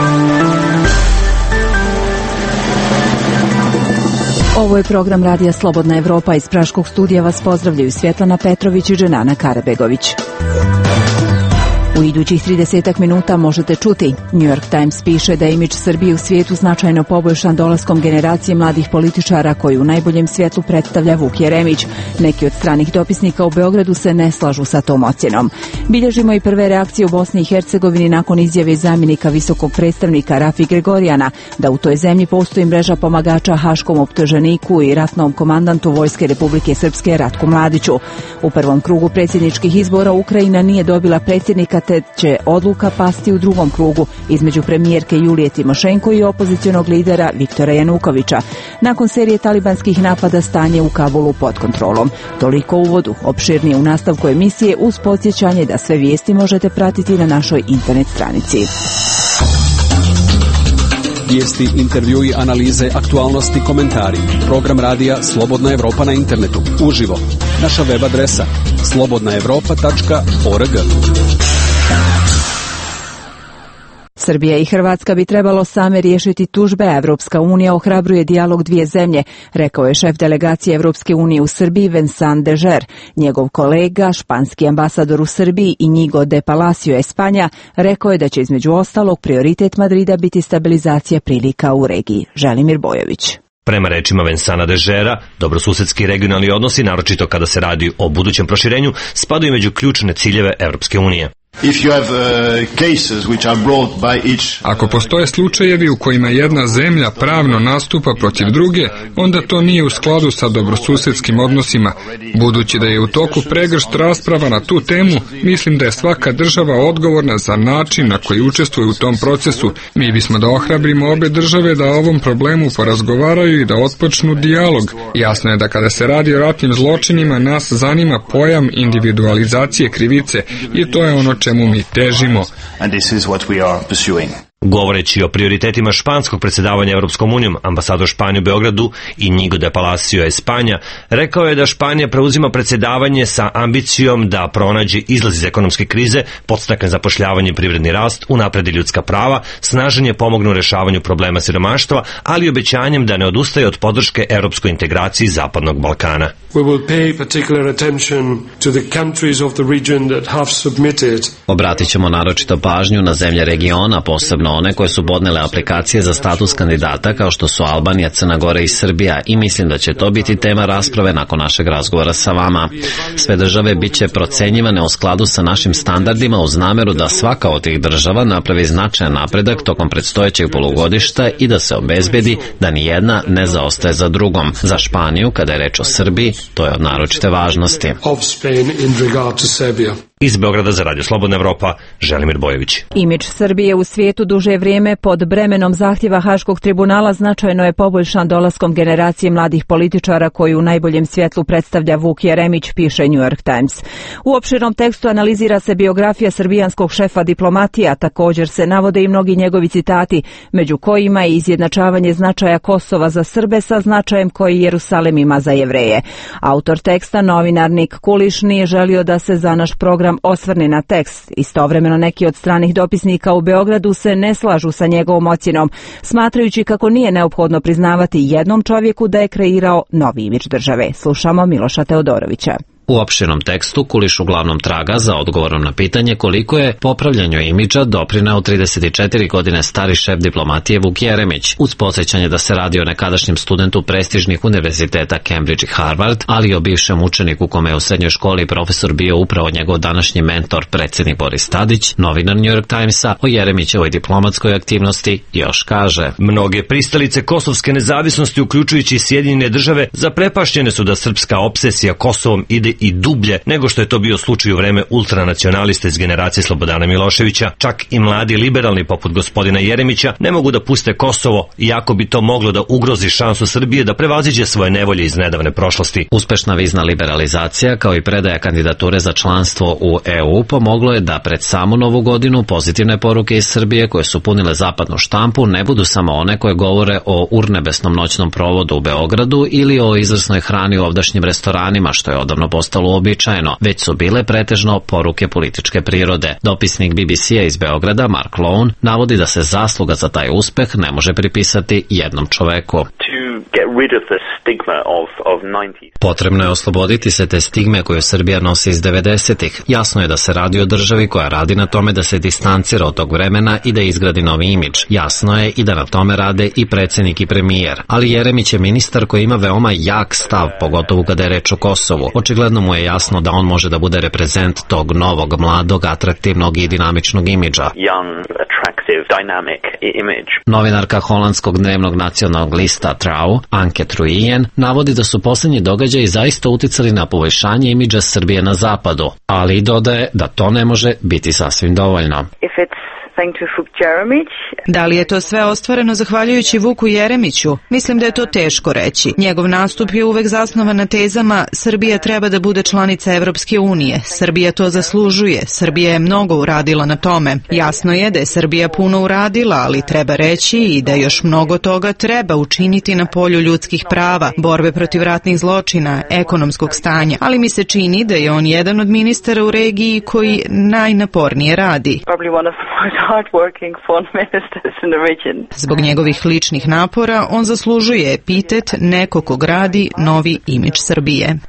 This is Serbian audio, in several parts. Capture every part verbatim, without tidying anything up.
Ovo je program Radija Slobodna Evropa. Iz Praškog studija vas pozdravljaju Svjetlana Petrović i Dženana Karabegović. U idućih tridesetak minuta možete čuti. New York Times piše da je imidž Srbije u svijetu značajno poboljšan dolaskom generacije mladih političara koji u najboljem svjetlu predstavlja Vuk Jeremić. Neki od stranih dopisnika u Beogradu se ne slažu sa tom ocjenom. Bilježimo i prve reakcije u Bosni i Hercegovini nakon izjave zamjenika visokog predstavnika Rafi Gregorijana da u toj zemlji postoji mreža pomagača haškom optuženiku i ratnom komandantu Vojske Republike Srpske Ratku Mladiću. U prvom krugu predsjedničkih izbora Ukrajina nije dobila predsjednika, te će odluka pasti u drugom krugu između premijerke Julije Timošenko i opozicionog lidera Viktora Janukovića. Nakon serije talibanskih napada stanje u Kabulu pod kontrolom. Toliko u uvodu, opširnije u nastavku emisije uz podsjećanje da sve vijesti možete pratiti na našoj internet stranici. Vijesti, intervjui, analize, aktualnosti, komentari. Program radija Slobodna Evropa na internetu. Uživo. Naša web adresa slobodna evropa tačka org. Srbija i Hrvatska bi trebalo same riješiti tužbe, a Evropska unija ohrabruje dijalog dvije zemlje, rekao je šef delegacije Evropske unije u Srbiji Vincent Dežer. Njegov kolega, španski ambasador u Srbiji Inigo de Palacio Espanja, rekao je da će između ostalog prioritet Madrida biti stabilizacija prilika u regiji. Želimir Bojović. Prema rečima Vincenta Dežera, dobrosusedski regionalni odnosi, naročito kada se radi o budućem proširenju, spadaju među ključne ciljeve Evropske unije. Ako postoje slučajevi u kojima jedna zemlja pravno nastupa protiv druge, onda to nije u skladu sa dobrosusedskim odnosima. Budući da je u toku pregršt rasprava na tu temu, mislim da je svaka država odgovorna za način na koji učestvuje u tom procesu. Mi bismo da ohrabrimo obe države da o ovom problemu porazgovaraju i da otpočnu dijalog. Jasno je da kada se radi o ratnim zločinima, nas zanima pojam individualizacije krivice i to je ono čemu mi težimo. Govoreći o prioritetima španskog predsjedavanja Evropskom unijom, ambasador Španije u Beogradu Inigo de Palacio Espanja rekao je da Španija preuzima predsjedavanje sa ambicijom da pronađe izlaz iz ekonomske krize, podstakne zapošljavanje i privredni rast, unapredi ljudska prava, snaženje pomogne u rešavanju problema siromaštva, ali i obećanjem da ne odustaje od podrške europskoj integraciji Zapadnog Balkana. Obratit ćemo naročito pažnju na zemlje regiona, posebno one koje su podnele aplikacije za status kandidata kao što su Albanija, Crna Gora i Srbija, i mislim da će to biti tema rasprave nakon našeg razgovora sa vama. Sve države bit će procenjivane u skladu sa našim standardima uz nameru da svaka od tih država napravi značajan napredak tokom predstojećeg polugodišta i da se obezbedi da ni jedna ne zaostaje za drugom. Za Španiju, kada je reč o Srbiji, to je od naročite važnosti. Iz Beograda za Radio Slobodna Evropa, Želimir Bojović. Imidž Srbije u svijetu duže vrijeme pod bremenom zahtjeva Haškog tribunala značajno je poboljšan dolaskom generacije mladih političara koji u najboljem svjetlu predstavlja Vuk Jeremić, piše New York Times. U opširnom tekstu analizira se biografija srbijanskog šefa diplomatije, a također se navode i mnogi njegovi citati, među kojima je izjednačavanje značaja Kosova za Srbe sa značajem koji Jerusalim ima za Jevreje. Autor teksta, novinar Nik Kuliš, nije želio da se za naš program osvrne na tekst. Istovremeno neki od stranih dopisnika u Beogradu se ne slažu sa njegovom ocjenom, smatrajući kako nije neophodno priznavati jednom čovjeku da je kreirao novi imidž države. Slušamo Miloša Teodorovića. U opširnom tekstu Kuliš uglavnom traga za odgovorom na pitanje koliko je popravljanju imidža doprineo trideset četiri godine stari šef diplomatije Vuk Jeremić, uz podsjećanje da se radi o nekadašnjem studentu prestižnih univerziteta Cambridge i Harvard, ali i o bivšem učeniku kome je u srednjoj školi profesor bio upravo njegov današnji mentor, predsjednik Boris Tadić. Novinar New York Timesa o Jeremićevoj diplomatskoj aktivnosti još kaže: Mnoge pristalice kosovske nezavisnosti, uključujući i Sjedinjene države, zaprepašćene su da srpska obsesija Kosovom ide i dublje nego što je to bio slučaj u vreme ultranacionalista iz generacije Slobodana Miloševića. Čak i mladi liberalni poput gospodina Jeremića ne mogu da puste Kosovo, iako bi to moglo da ugrozi šansu Srbije da prevaziđe svoje nevolje iz nedavne prošlosti. Uspešna vizna liberalizacija kao i predaja kandidature za članstvo u E U pomoglo je da pred samu novu godinu pozitivne poruke iz Srbije koje su punile zapadnu štampu ne budu samo one koje govore o urnebesnom noćnom provodu u Beogradu ili o izvrsnoj hrani u ovdašnjim restoranima, što je odavno postalo postalo uobičajeno, već su bile pretežno poruke političke prirode. Dopisnik B B C-a iz Beograda, Mark Lone, navodi da se zasluga za taj uspeh ne može pripisati jednom čoveku. Potrebno je osloboditi se te stigme koju Srbija nosi iz devedesetih. Jasno je da se radi o državi koja radi na tome da se distancira od tog vremena i da izgradi novi imidž. Jasno je i da na tome rade i predsjednik i premijer. Ali Jeremić je ministar koji ima veoma jak stav, pogotovo kada je reč o Kosovu. Očigledno mu je jasno da on može da bude reprezent tog novog, mladog, atraktivnog i dinamičnog imidža. Novinarka holandskog dnevnog nacionalnog lista Trouw, Anke Truijen, navodi da su posljednji događaji zaista uticali na poboljšanje imidža Srbije na zapadu, ali i dodaje da to ne može biti sasvim dovoljno. Da li je to sve ostvareno zahvaljujući Vuku Jeremiću? Mislim da je to teško reći. Njegov nastup je uvek zasnovan na tezama Srbija treba da bude članica Evropske unije. Srbija to zaslužuje. Srbija je mnogo uradila na tome. Jasno je da je Srbija puno uradila, ali treba reći i da još mnogo toga treba učiniti na polju ljudskih prava, borbe protiv ratnih zločina, ekonomskog stanja. Ali mi se čini da je on jedan od ministara u regiji koji najnapornije radi. Zbog njegovih ličnih napora on zaslužuje epitet neko ko gradi novi imidž Srbije.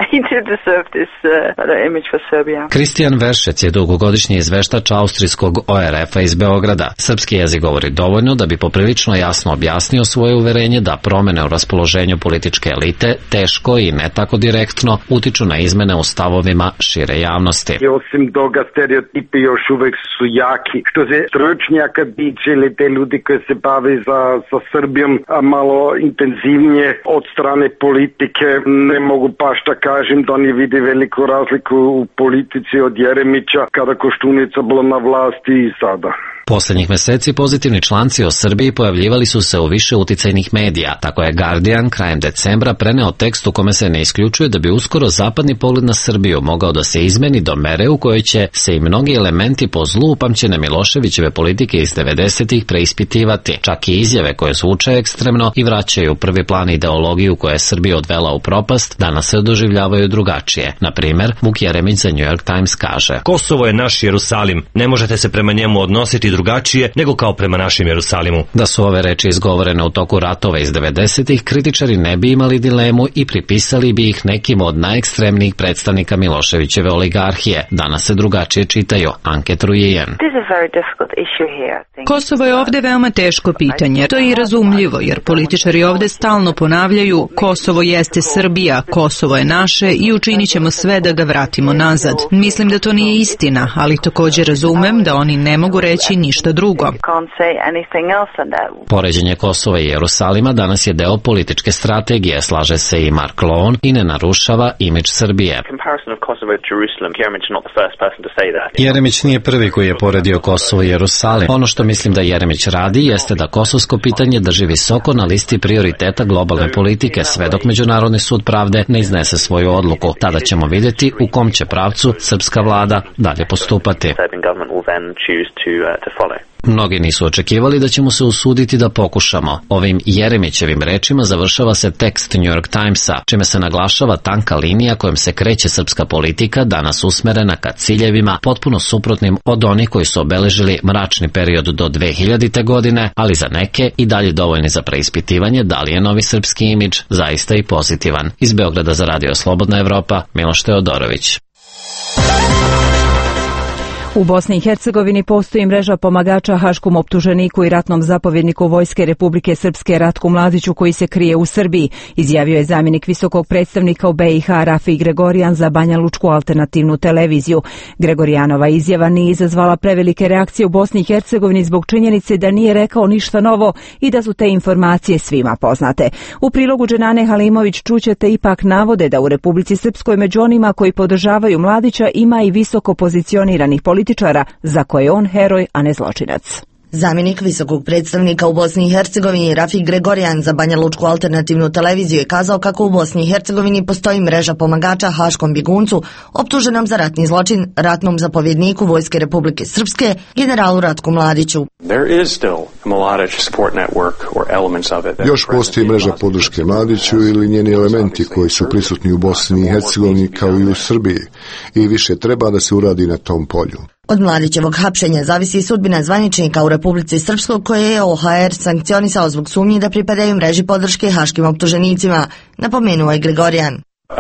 Kristijan Veršec je dugogodišnji izveštač austrijskog O R F-a iz Beograda. Srpski jezik govori dovoljno da bi poprilično jasno objasnio svoje uverenje da promene u raspoloženju političke elite teško i ne tako direktno utiču na izmene u stavovima šire javnosti. I osim toga stereotipi još uvek su jaki. Što se stručnjaka tiče ili te ljudi koji se bave za, sa Srbijom a malo intenzivnije od strane politike, ne mogu baš da kažem da oni vidi veliku razliku u politici od Jeremića kada Koštunica bila na vlasti i sada. Poslednjih meseci pozitivni članci o Srbiji pojavljivali su se u više uticajnih medija. Tako je Guardian krajem decembra preneo tekst u kome se ne isključuje da bi uskoro zapadni pogled na Srbiju mogao da se izmeni do mere u kojoj će se i mnogi elementi po zlu upamćene Miloševićeve politike iz devedesetih preispitivati. Čak i izjave koje zvuče ekstremno i vraćaju u prvi plan ideologiju koja je Srbiju odvela u propast, danas se doživljavaju drugačije. Na primer, Vuk Jeremić za New York Times kaže: Kosovo je naš Jerusalim. Ne možete se prema njemu odnositi drugačije nego kao prema našem Jerusalimu. Da su ove reči izgovorene u toku ratova iz devedesetih, kritičari ne bi imali dilemu i pripisali bi ih nekim od najekstremnijih predstavnika Miloševićeve oligarhije. Danas se drugačije čitaju. Anke Truijen. Kosovo je ovde veoma teško pitanje. To je i razumljivo, jer političari ovde stalno ponavljaju Kosovo jeste Srbija, Kosovo je naše i učinit ćemo sve da ga vratimo nazad. Mislim da to nije istina, ali također razumem da oni ne mogu reći ništa drugo. Poređenje Kosova i Jerusalima danas je deo političke strategije, slaže se i Mark Lone, i ne narušava imidž Srbije. Jeremić nije prvi koji je poredio Kosovo i Jerusalim. Ono što mislim da Jeremić radi jeste da kosovsko pitanje drži visoko na listi prioriteta globalne politike sve dok Međunarodni sud pravde ne iznese svoju odluku. Tada ćemo vidjeti u kom će pravcu srpska vlada dalje postupati. Mnogi nisu očekivali da ćemo se usuditi da pokušamo. Ovim Jeremićevim rečima završava se tekst New York Timesa, čime se naglašava tanka linija kojom se kreće srpska politika, danas usmerena ka ciljevima potpuno suprotnim od onih koji su obeležili mračni period do dve hiljadite. godine, ali za neke i dalje dovoljni za preispitivanje da li je novi srpski imidž zaista i pozitivan. Iz Beograda za Radio Slobodna Evropa, Miloš Teodorović. U Bosni i Hercegovini postoji mreža pomagača haškom optuženiku i ratnom zapovjedniku Vojske Republike Srpske Ratku Mladiću koji se krije u Srbiji, izjavio je zamjenik visokog predstavnika u B i H Rafi Gregorijan za Banja Lučku alternativnu televiziju. Gregorijanova izjava nije izazvala prevelike reakcije u Bosni i Hercegovini zbog činjenice da nije rekao ništa novo i da su te informacije svima poznate. U prilogu Dženane Halimović čućete ipak navode da u Republici Srpskoj među onima koji podržavaju Mladića ima i visoko pozicioniranih političara za koje je on heroj, a ne zločinac. Zamjenik visokog predstavnika u Bosni i Hercegovini Rafik Gregorijan za Banja Lučku alternativnu televiziju je kazao kako u Bosni i Hercegovini postoji mreža pomagača haškom bjeguncu optuženom za ratni zločin, ratnom zapovjedniku Vojske Republike Srpske, generalu Ratku Mladiću. Još postoji mreža podrške Mladiću ili njeni elementi koji su prisutni u Bosni i Hercegovini kao i u Srbiji i više treba da se uradi na tom polju. Od Mladićevog hapšenja zavisi sudbina zvaničnika u Republici Srpskoj koje je O H R sankcionisao zbog sumnji da pripadaju mreži podrške haškim optuženicima, napomenuo je Gregorijan.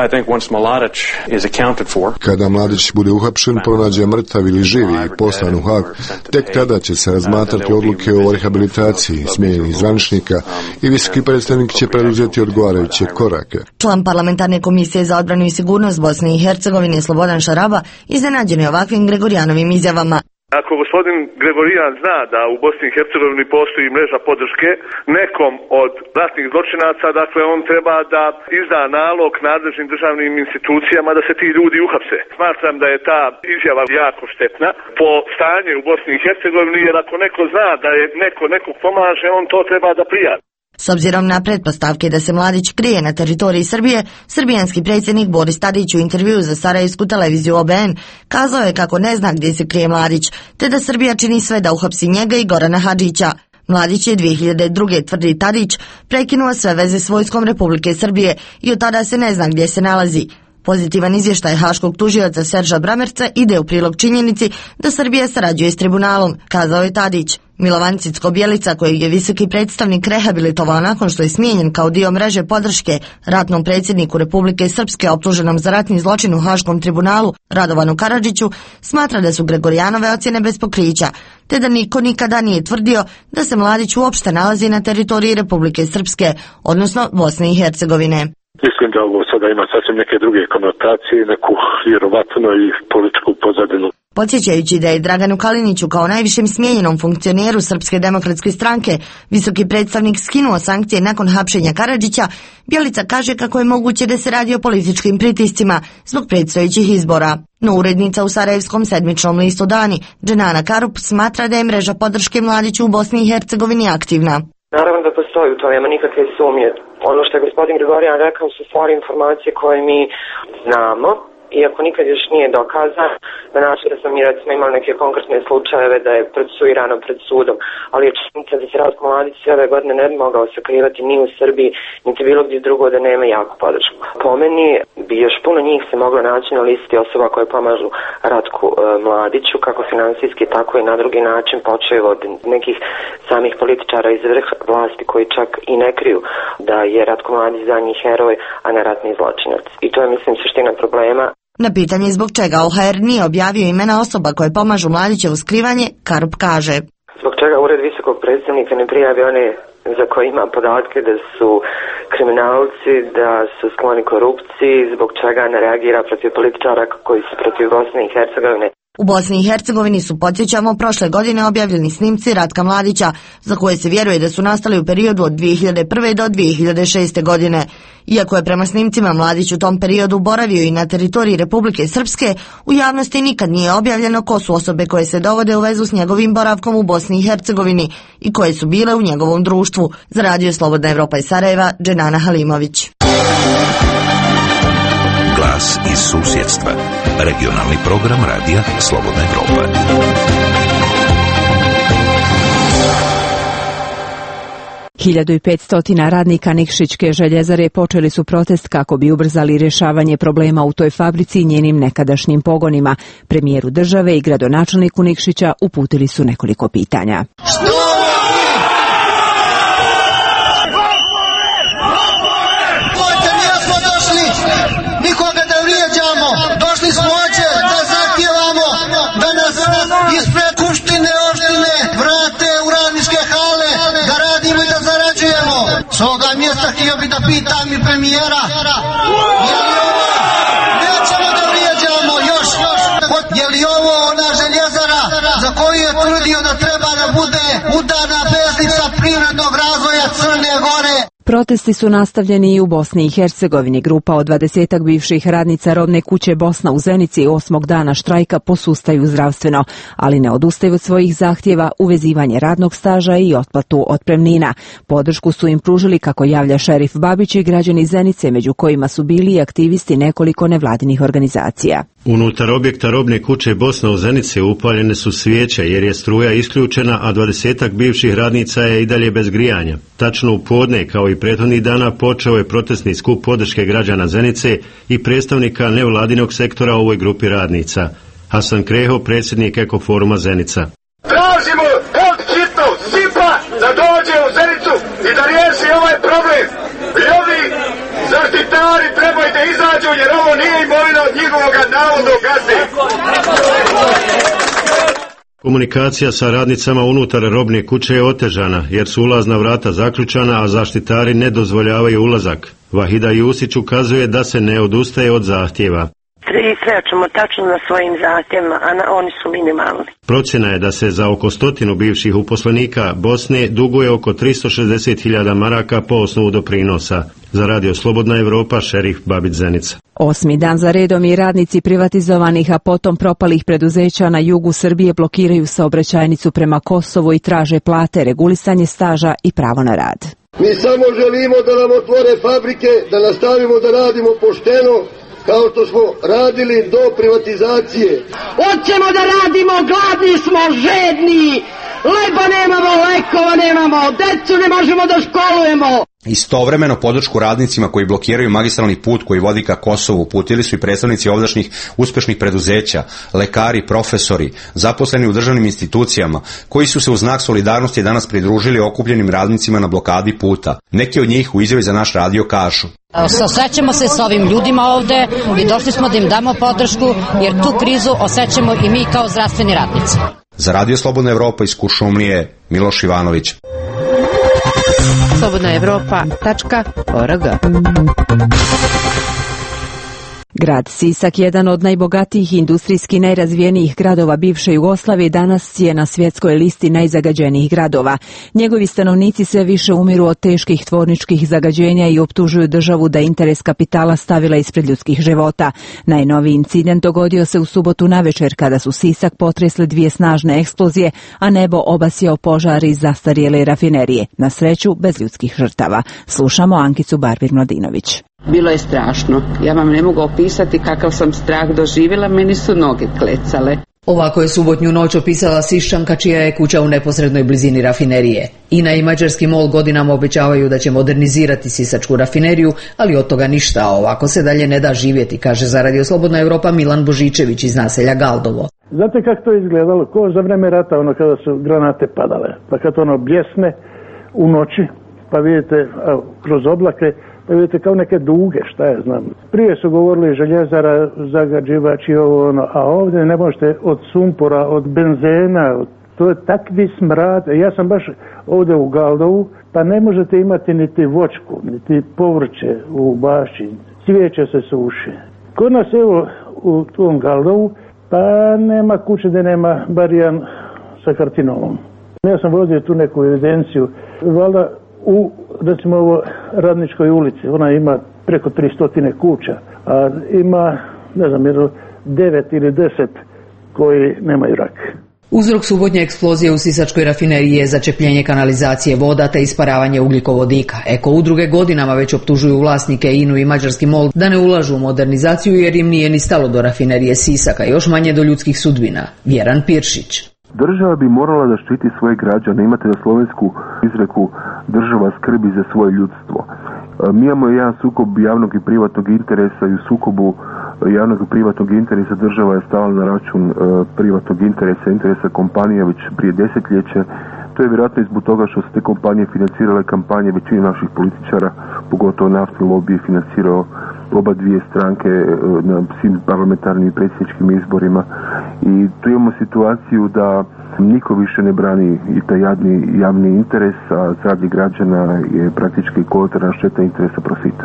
Kada Mladić bude uhapšen, pronađe mrtav ili živi i poslan u Hag, tek tada će se razmatrati odluke o rehabilitaciji smijenjenih zvaničnika i visoki predstavnik će preduzeti odgovarajuće korake. Član parlamentarne komisije za odbranu i sigurnost Bosne i Hercegovine Slobodan Šaraba iznenađen je ovakvim Gregorijanovim izjavama. Ako gospodin Gregorijan zna da u Bosni i Hercegovini postoji mreža podrške nekom od ratnih zločinaca, dakle on treba da izda nalog nadležnim državnim institucijama da se ti ljudi uhapse. Smatram da je ta izjava jako štetna po stanju u Bosni i Hercegovini, jer ako neko zna da je neko nekog pomaže, on to treba da prijavi. S obzirom na pretpostavke da se Mladić krije na teritoriji Srbije, srbijanski predsjednik Boris Tadić u intervjuu za sarajevsku televiziju O B N kazao je kako ne zna gdje se krije Mladić, te da Srbija čini sve da uhapsi njega i Gorana Hadžića. Mladić je dvije hiljade druge. tvrdi Tadić, prekinuo sve veze s vojskom Republike Srbije i od tada se ne zna gdje se nalazi. Pozitivan izvještaj haškog tužioca Serža Bramerca ide u prilog činjenici da Srbija sarađuje s tribunalom, kazao je Tadić. Milovan Cicko-Bjelica, kojeg je visoki predstavnik rehabilitovao nakon što je smijenjen kao dio mreže podrške ratnom predsjedniku Republike Srpske optuženom za ratni zločin u Haškom tribunalu Radovanu Karadžiću, smatra da su Gregorijanove ocjene bez pokrića, te da niko nikada nije tvrdio da se Mladić uopšte nalazi na teritoriji Republike Srpske, odnosno Bosne i Hercegovine. Mislim da ovo sada ima sasvim neke druge konotacije, neku vjerovatno i političku pozadinu. Podsjećajući da je Draganu Kaliniću kao najvišem smijenjenom funkcioneru Srpske demokratske stranke visoki predstavnik skinuo sankcije nakon hapšenja Karadžića, Bjelica kaže kako je moguće da se radi o političkim pritiscima zbog predstojećih izbora. No urednica u sarajevskom sedmičnom listu Dani, Dženana Karup, smatra da je mreža podrške Mladiću u Bosni i Hercegovini aktivna. Naravno da postoji, u to nema nikakve sumnje. Ono što je gospodin Gregorijan rekao su stvari informacije koje mi znamo, iako nikad još nije dokazano, na način da smo mi recimo imali neke konkretne slučajeve da je procesuirano pred sudom, ali je činjenica da se Ratko Mladić sve ove godine ne bi mogao sakrivati ni u Srbiji, niti bilo gdje drugo da nema jaku podršku. Po meni bi još puno njih se moglo naći na listi osoba koje pomažu Ratku e, Mladiću, kako finansijski, tako i na drugi način, počeo od nekih samih političara iz vrha vlasti koji čak i ne kriju da je Ratko Mladić za njih heroj, a ne ratni zločinac. I to je, mislim, suština problema. Na pitanje zbog čega O H R nije objavio imena osoba koje pomažu Mladićevu skrivanje, Karup kaže: Zbog čega Ured visokog predstavnika ne prijavi one za koje ima podatke da su kriminalci, da su skloni korupciji, zbog čega ne reagira protiv političara koji su protiv Bosne i Hercegovine. U Bosni i Hercegovini su, podsjećamo, prošle godine objavljeni snimci Ratka Mladića, za koje se vjeruje da su nastali u periodu od dvije hiljade prve. do dvije hiljade šeste. godine. Iako je prema snimcima Mladić u tom periodu boravio i na teritoriji Republike Srpske, u javnosti nikad nije objavljeno ko su osobe koje se dovode u vezu s njegovim boravkom u Bosni i Hercegovini i koje su bile u njegovom društvu. Za Radio Slobodna Evropa iz Sarajeva, Dženana Halimović. Glas iz susjedstva. Regionalni program radija Slobodna Evropa. hiljadu petsto radnika Nikšićke željezare počeli su protest kako bi ubrzali rješavanje problema u toj fabrici i njenim nekadašnjim pogonima. Premijeru države i gradonačelniku Nikšića uputili su nekoliko pitanja. Što? Nikoga da vrijeđamo, došli smo ovdje da zahtijevamo da nas ispred Skupštine opštine vrate u radničke hale, da radimo i da zarađujemo. S ovoga mjesta htio bi da pitam i premijera, je li ovo, nećemo da vrijeđamo još, je li ovo ona željezara za koju je tvrdio da treba da bude udarna veznica privrednog razvoja Crne Gore? Protesti su nastavljeni i u Bosni i Hercegovini. Grupa od dvadesetak bivših radnica rodne kuće Bosna u Zenici osmog dana štrajka posustaju zdravstveno, ali ne odustaju od svojih zahtjeva, uvezivanje radnog staža i otplatu otpremnina. Podršku su im pružili, kako javlja šerif Babić, i građani Zenice, među kojima su bili i aktivisti nekoliko nevladinih organizacija. Unutar objekta robne kuće Bosna u Zenici upaljene su svijeće jer je struja isključena, a dvadesetak bivših radnica je i dalje bez grijanja. Tačno u podne, kao i prethodnih dana, počeo je protestni skup podrške građana Zenice i predstavnika nevladinog sektora u ovoj grupi radnica. Hasan Kreho, predsjednik Ekoforuma Zenica. Tražimo od hitno Sipa da dođe u Zenicu i da riješi ovaj problem. I ovi zaštitari trebaju da izađu jer ovo nije imovina od njihovog navodnog gazde. Komunikacija sa radnicama unutar robne kuće je otežana jer su ulazna vrata zaključana, a zaštitari ne dozvoljavaju ulazak. Vahida Jusić ukazuje da se ne odustaje od zahtjeva. Sve ćemo tačno na svojim zahtjevima, a na, oni su minimalni. Procjena je da se za oko stotinu bivših uposlenika Bosne duguje oko tristo šezdeset hiljada maraka po osnovu doprinosa. Za Radio Slobodna Evropa, šerif Babić Zenica. Osmi dan za redom i radnici privatizovanih, a potom propalih preduzeća na jugu Srbije blokiraju saobraćajnicu prema Kosovu i traže plate, regulisanje staža i pravo na rad. Mi samo želimo da nam otvore fabrike, da nastavimo da radimo pošteno, kao što smo radili do privatizacije. Hoćemo da radimo, gladni smo, žedni, leba nemamo, lekova nemamo, decu ne možemo da školujemo. Istovremeno podršku radnicima koji blokiraju magistralni put koji vodi ka Kosovu uputili su i predstavnici ovdašnjih uspešnih preduzeća, lekari, profesori, zaposleni u državnim institucijama, koji su se u znak solidarnosti danas pridružili okupljenim radnicima na blokadi puta. Neki od njih u izjavi za naš radio kažu: Osjećamo se s ovim ljudima ovde i došli smo da im damo podršku, jer tu krizu osjećamo i mi kao zdravstveni radnici. Za Radio Slobodna Evropa iz Kuršumlije, Miloš Ivanović. slobodna evropa tačka org. Grad Sisak, jedan od najbogatijih industrijski najrazvijenijih gradova bivše Jugoslavije, danas je na svjetskoj listi najzagađenijih gradova. Njegovi stanovnici sve više umiru od teških tvorničkih zagađenja i optužuju državu da interes kapitala stavila ispred ljudskih života. Najnoviji incident dogodio se u subotu navečer kada su Sisak potresle dvije snažne eksplozije, a nebo obasjao požar iz zastarjele rafinerije. Na sreću, bez ljudskih žrtava. Slušamo Ankicu Barbir-Mladinović. Bilo je strašno. Ja vam ne mogu opisati kakav sam strah doživjela, meni su noge klecale. Ovako je subotnju noć opisala Siščanka čija je kuća u neposrednoj blizini rafinerije. INA i mađarski MOL godinama obećavaju da će modernizirati sisačku rafineriju, ali od toga ništa, a ovako se dalje ne da živjeti, kaže za Radio Slobodna Evropa Milan Božičević iz naselja Galdovo. Znate kako to izgledalo? Ko za vreme rata, ono kada su granate padale, pa kad ono bljesne u noći, pa vidite a, kroz oblake, pa vidite kao neke duge, šta je znam. Prije su govorili željezara, zagađivač i ovo ono, a ovdje ne možete od sumpora, od benzena, to je takvi smrad. Ja sam baš ovdje u Galdovu, pa ne možete imati niti voćku, niti povrće u bašći, cvijeće se suši. Kod nas evo u tom Galdovu, pa nema kuće da nema bar jedan sa karcinomom. Ja sam vodio tu neku evidenciju, valjda u, recimo ovo, Radničkoj ulici, ona ima preko tristo kuća, a ima, ne znam, jedno devet ili deset koji nemaju rak. Uzrok subotnje eksplozije u sisačkoj rafineriji je začepljenje kanalizacije voda te isparavanje ugljikovodika. Eko udruge godinama već optužuju vlasnike INU i mađarski MOL da ne ulažu u modernizaciju jer im nije ni stalo do rafinerije Sisaka, još manje do ljudskih sudbina. Vjeran Piršić. Država bi morala da štiti svoje građane. Imate na slovensku izreku država skrbi za svoje ljudstvo. Mi imamo jedan sukob javnog i privatnog interesa i u sukobu javnog i privatnog interesa država je stala na račun privatnog interesa, interesa kompanija već prije desetljeće. To je vjerojatno i zbog toga što su te kompanije financirale kampanje većine naših političara, pogotovo naftni lobby je financirao oba dvije stranke na svim parlamentarnim i predsjedničkim izborima. I tu imamo situaciju da niko više ne brani i taj jadni javni interes, a zdravlje građana je praktički kolateralna šteta interesa profita.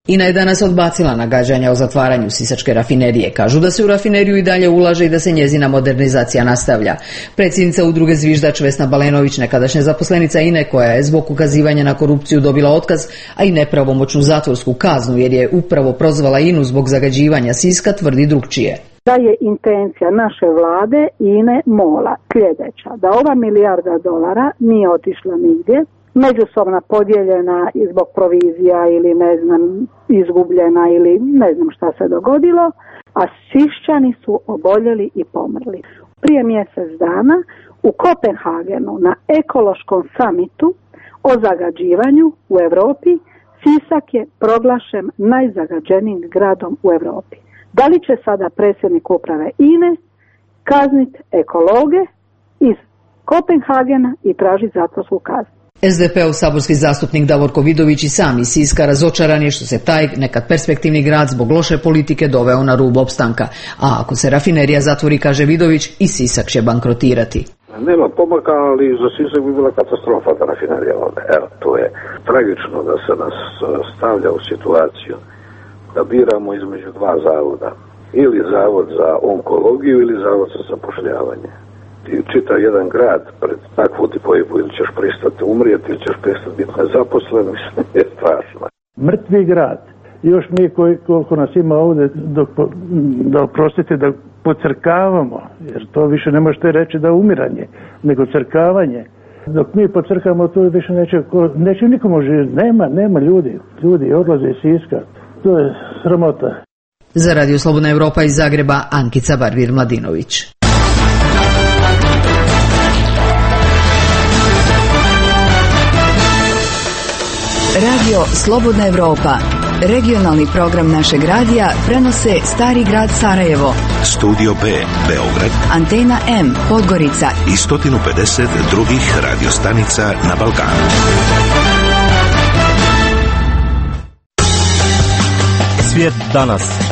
INA je danas odbacila nagađanja o zatvaranju sisačke rafinerije. Kažu da se u rafineriju i dalje ulaže i da se njezina modernizacija nastavlja. Predsjednica udruge Zviždač Vesna Balenović, nekadašnja zaposlenica INA koja je zbog ukazivanja na korupciju dobila otkaz, a i nepravomoćnu zatvorsku kaznu jer je upravo prozvala INU zbog zagađivanja Siska, tvrdi drugčije. Da je intencija naše vlade i INE MOL-a sljedeća, da ova milijarda dolara nije otišla nigdje, međusobno podijeljena zbog provizija ili ne znam izgubljena ili ne znam šta se dogodilo, a Siščani su oboljeli i pomrli. Prije mjesec dana u Kopenhagenu na ekološkom samitu o zagađivanju u Europi Sisak je proglašen najzagađenijim gradom u Europi. Da li će sada predsjednik uprave INE kazniti ekologe iz Kopenhagena i tražiti zatvorsku kaznu? S D P-ov saborski zastupnik Davorko Vidović i sam iz Siska razočaran je što se taj nekad perspektivni grad zbog loše politike doveo na rub opstanka. A ako se rafinerija zatvori, kaže Vidović, i Sisak će bankrotirati. Nema pomaka, ali za Sisak bi bila katastrofa da rafinerija ode. Evo, to je tragično da se nas stavlja u situaciju da biramo između dva zavoda. Ili zavod za onkologiju ili zavod za zapošljavanje. Ti čita jedan grad pred takvu tipojebu, ili ćeš pristati umrijeti, ili ćeš pristati biti nezaposlen, mislim, je strašno. Mrtvi grad. Još mi koji, koliko nas ima ovdje, dok, da oprostite, da pocrkavamo, jer to više ne možete reći da je umiranje, nego crkavanje. Dok mi pocrkamo, to više neće, neće nikomu živjeti. Nema, nema ljudi. Ljudi odlaze iz Siska. To je sramota. Za Radio Slobodna Evropa iz Zagreba, Ankica Barvir Mladinović. Radio Slobodna Evropa, regionalni program našeg radija, prenose Stari grad Sarajevo, Studio B, Beograd, Antena M, Podgorica i sto pedeset drugih radiostanica na Balkanu. Svijet danas.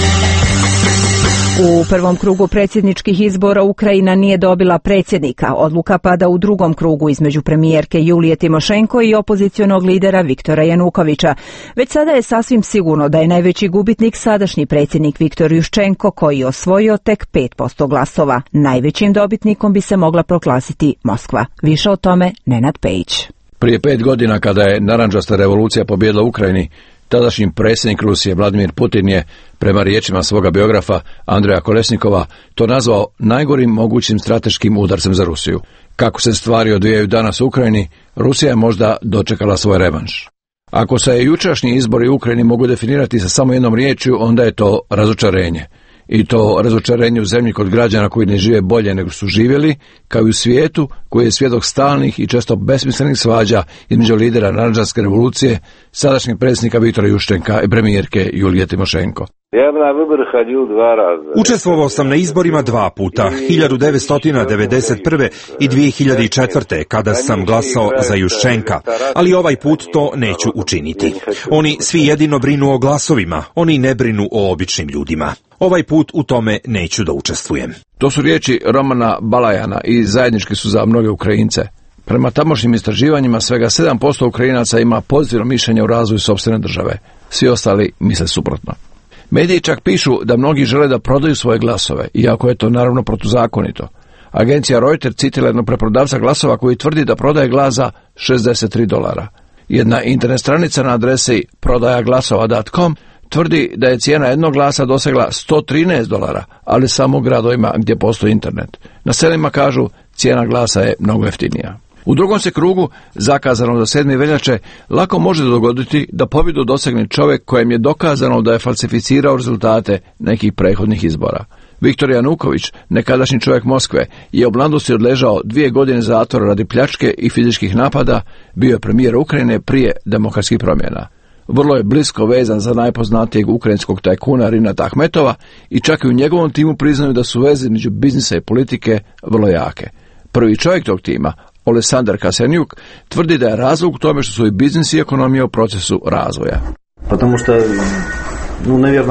U prvom krugu predsjedničkih izbora Ukrajina nije dobila predsjednika. Odluka pada u drugom krugu između premijerke Julije Timošenko i opozicionog lidera Viktora Janukovića. Već sada je sasvim sigurno da je najveći gubitnik sadašnji predsjednik Viktor Juščenko, koji je osvojio tek pet posto glasova. Najvećim dobitnikom bi se mogla proglasiti Moskva. Više o tome Nenad Pejić. Prije pet godina, kada je narandžasta revolucija pobjedila Ukrajini, tadašnji predsjednik Rusije Vladimir Putin je, prema riječima svoga biografa Andreja Kolesnikova, to nazvao najgorim mogućim strateškim udarcem za Rusiju. Kako se stvari odvijaju danas u Ukrajini, Rusija je možda dočekala svoj revanš. Ako se jučerašnji izbori u Ukrajini mogu definirati sa samo jednom riječju, onda je to razočarenje. I to razočarenje u zemlji kod građana koji ne žive bolje nego su živjeli, kao i u svijetu koji je svjedok stalnih i često besmislenih svađa između lidera narandžarske revolucije, sadašnjeg predsjednika Viktora Juščenka i premijerke Julije Timošenko. Učestvovao sam na izborima dva puta, hiljadu devetsto devedeset prve i dvije hiljade četvrte kada sam glasao za Juščenka, ali ovaj put to neću učiniti. Oni svi jedino brinu o glasovima, oni ne brinu o običnim ljudima. Ovaj put u tome neću da učestvujem. To su riječi Romana Balajana i zajednički su za mnoge Ukrajince. Prema tamošnjim istraživanjima svega sedam posto Ukrajinaca ima pozitivno mišljenje o razvoju sopstvene države. Svi ostali misle suprotno. Mediji čak pišu da mnogi žele da prodaju svoje glasove, iako je to naravno protuzakonito. Agencija Reuters citila jednog preprodavca glasova koji tvrdi da prodaje glas za šezdeset tri dolara. Jedna internet stranica na adresi prodaja glasova dot com tvrdi da je cijena jednog glasa dosegla sto trinaest dolara, ali samo u gradovima gdje postoji internet. Na selima kažu cijena glasa je mnogo jeftinija. U drugom se krugu, zakazanom za sedmi veljače, lako može dogoditi da pobjedu dosegne čovjek kojem je dokazano da je falsificirao rezultate nekih prethodnih izbora. Viktor Januković, nekadašnji čovjek Moskve, je u mladosti odležao dvije godine zatvora radi pljačke i fizičkih napada, bio je premijer Ukrajine prije demokratskih promjena. Vrlo je blisko vezan za najpoznatijeg ukrajinskog tajkuna Rinata Ahmetova i čak i u njegovom timu priznaju da su veze između biznisa i politike vrlo jake. Prvi čovjek tog tima, Olesandar Kasenjuk, tvrdi da je razlog u tome što su i biznis i ekonomija u procesu razvoja. Потому что, ну, наверное,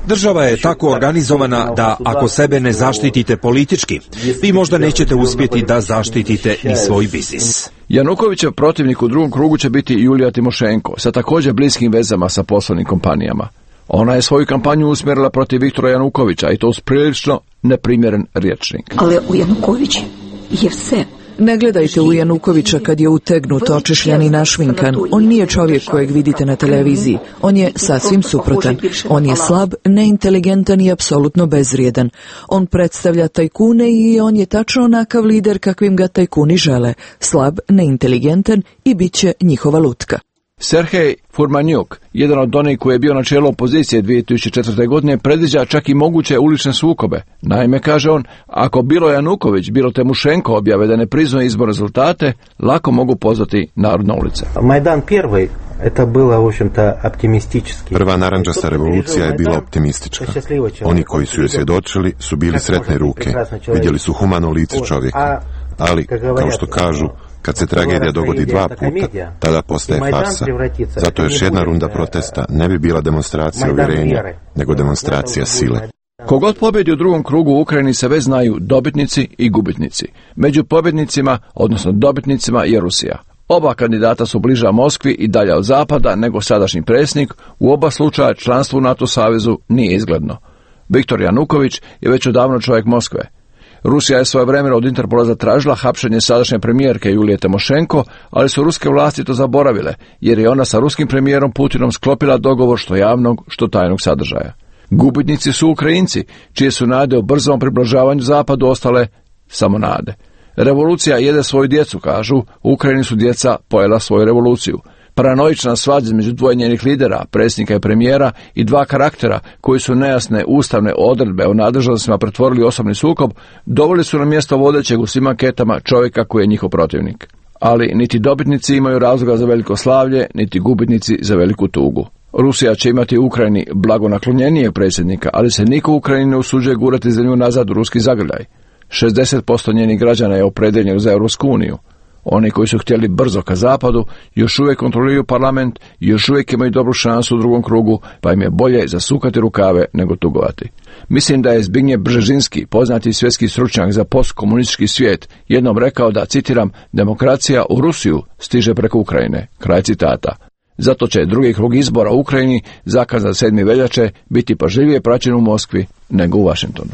Država je tako organizovana da ako sebe ne zaštitite politički, vi možda nećete uspjeti da zaštitite ni svoj biznis. Janukovićev protivnik u drugom krugu će biti Julija Timošenko, sa također bliskim vezama sa poslovnim kompanijama. Ona je svoju kampanju usmjerila protiv Viktora Janukovića i to uz prilično neprimjeren rječnik. Ali u Januković je sve. Ne gledajte u Janukovića kad je utegnut, očešljan i našminkan. On nije čovjek kojeg vidite na televiziji. On je sasvim suprotan. On je slab, neinteligentan i apsolutno bezvrijedan. On predstavlja tajkune i on je tačno onakav lider kakvim ga tajkuni žele. Slab, neinteligentan i bit će njihova lutka. Serhej Furmanjuk, jedan od onih koji je bio na čelu opozicije dvije tisuće četvrte. godine, predviđa čak i moguće ulične sukobe. Naime, kaže on, ako bilo Januković, bilo Timošenko objave da ne priznaju izbor rezultate, lako mogu pozvati narod na ulice. Majdan prvi, to bilo, u общем-то, optimistički. Prva narandžasta revolucija je bila optimistička. Oni koji su joj svjedočili su bili sretne ruke, vidjeli su humano lice čovjeka. Ali, kao što kažu, kad se tragedija dogodi dva puta, tada postaje farsa. Zato još jedna runda protesta ne bi bila demonstracija uvjerenja, nego demonstracija sile. Kogod pobjedi u drugom krugu u Ukrajini se već znaju dobitnici i gubitnici. Među pobjednicima, odnosno dobitnicima, je Rusija. Oba kandidata su bliža Moskvi i dalje od zapada nego sadašnji predsjednik, u oba slučaja članstvo u NATO savezu nije izgledno. Viktor Januković je već odavno čovjek Moskve. Rusija je svojevremeno od Interpola zatražila hapšenje sadašnje premijerke Julije Timošenko, ali su ruske vlasti to zaboravile, jer je ona sa ruskim premijerom Putinom sklopila dogovor što javnog, što tajnog sadržaja. Gubitnici su Ukrajinci, čije su nade o brzom približavanju zapadu ostale samo nade. Revolucija jede svoju djecu, kažu, u Ukrajini su djeca pojela svoju revoluciju. Paranoična svađa između dvoje njenih lidera, predsjednika i premijera, i dva karaktera koji su nejasne ustavne odredbe o nadležnostima pretvorili osobni sukob, doveli su na mjesto vodećeg u svim anketama čovjeka koji je njihov protivnik. Ali niti dobitnici imaju razloga za veliko slavlje, niti gubitnici za veliku tugu. Rusija će imati u Ukrajini blagonaklonjenijeg predsjednika, ali se niko u Ukrajini ne usuđuje gurati zemlju nazad u ruski zagrljaj. šezdeset posto njenih građana je opredeljeno za Europsku uniju. Oni koji su htjeli brzo ka zapadu još uvijek kontroliraju parlament i još uvijek imaju dobru šansu u drugom krugu, pa im je bolje zasukati rukave nego tugovati. Mislim da je Zbigniew Brzezinski, poznati svjetski stručnjak za postkomunistički svijet, jednom rekao da, citiram, demokracija u Rusiju stiže preko Ukrajine. Kraj citata. Zato će drugi krug izbora u Ukrajini, zakazan sedmog veljače, biti pažljivije praćen u Moskvi nego u Washingtonu.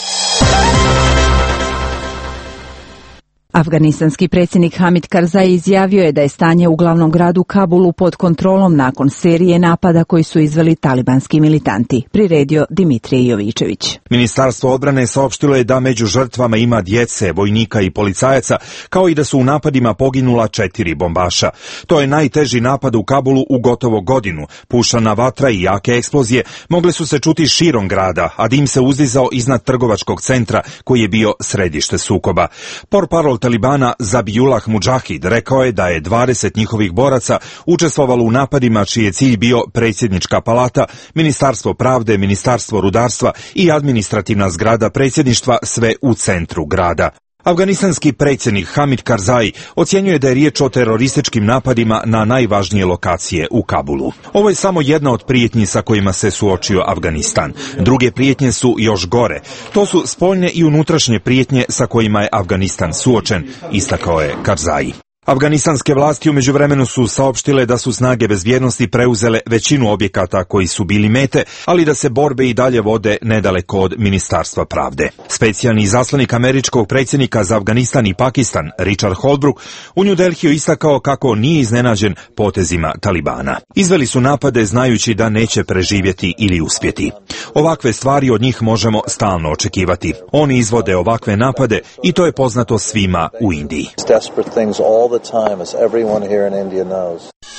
Afganistanski predsjednik Hamid Karzai izjavio je da je stanje u glavnom gradu Kabulu pod kontrolom nakon serije napada koji su izveli talibanski militanti, priredio Dimitrije Jovičević. Ministarstvo odbrane saopštilo je da među žrtvama ima djece, vojnika i policajaca, kao i da su u napadima poginula četiri bombaša. To je najteži napad u Kabulu u gotovo godinu. Pušana vatra i jake eksplozije mogle su se čuti širom grada, a dim se uzdizao iznad trgovačkog centra koji je bio središte sukoba. Portparol Talibana Zabihullah Mudžahid rekao je da je dvadeset njihovih boraca učestvovalo u napadima čiji je cilj bio predsjednička palata, Ministarstvo pravde, Ministarstvo rudarstva i administrativna zgrada predsjedništva, sve u centru grada. Afganistanski predsjednik Hamid Karzai ocjenjuje da je riječ o terorističkim napadima na najvažnije lokacije u Kabulu. Ovo je samo jedna od prijetnji sa kojima se suočio Afganistan. Druge prijetnje su još gore. To su spoljne i unutrašnje prijetnje sa kojima je Afganistan suočen, istakao je Karzai. Afganistanske vlasti u međuvremenu su saopštile da su snage bezbjednosti preuzele većinu objekata koji su bili mete, ali da se borbe i dalje vode nedaleko od Ministarstva pravde. Specijalni izaslanik američkog predsjednika za Afganistan i Pakistan, Richard Holbrooke, u New Delhiju istakao kako nije iznenađen potezima Talibana. Izveli su napade znajući da neće preživjeti ili uspjeti. Ovakve stvari od njih možemo stalno očekivati. Oni izvode ovakve napade i to je poznato svima u Indiji. The time, as everyone here in India knows.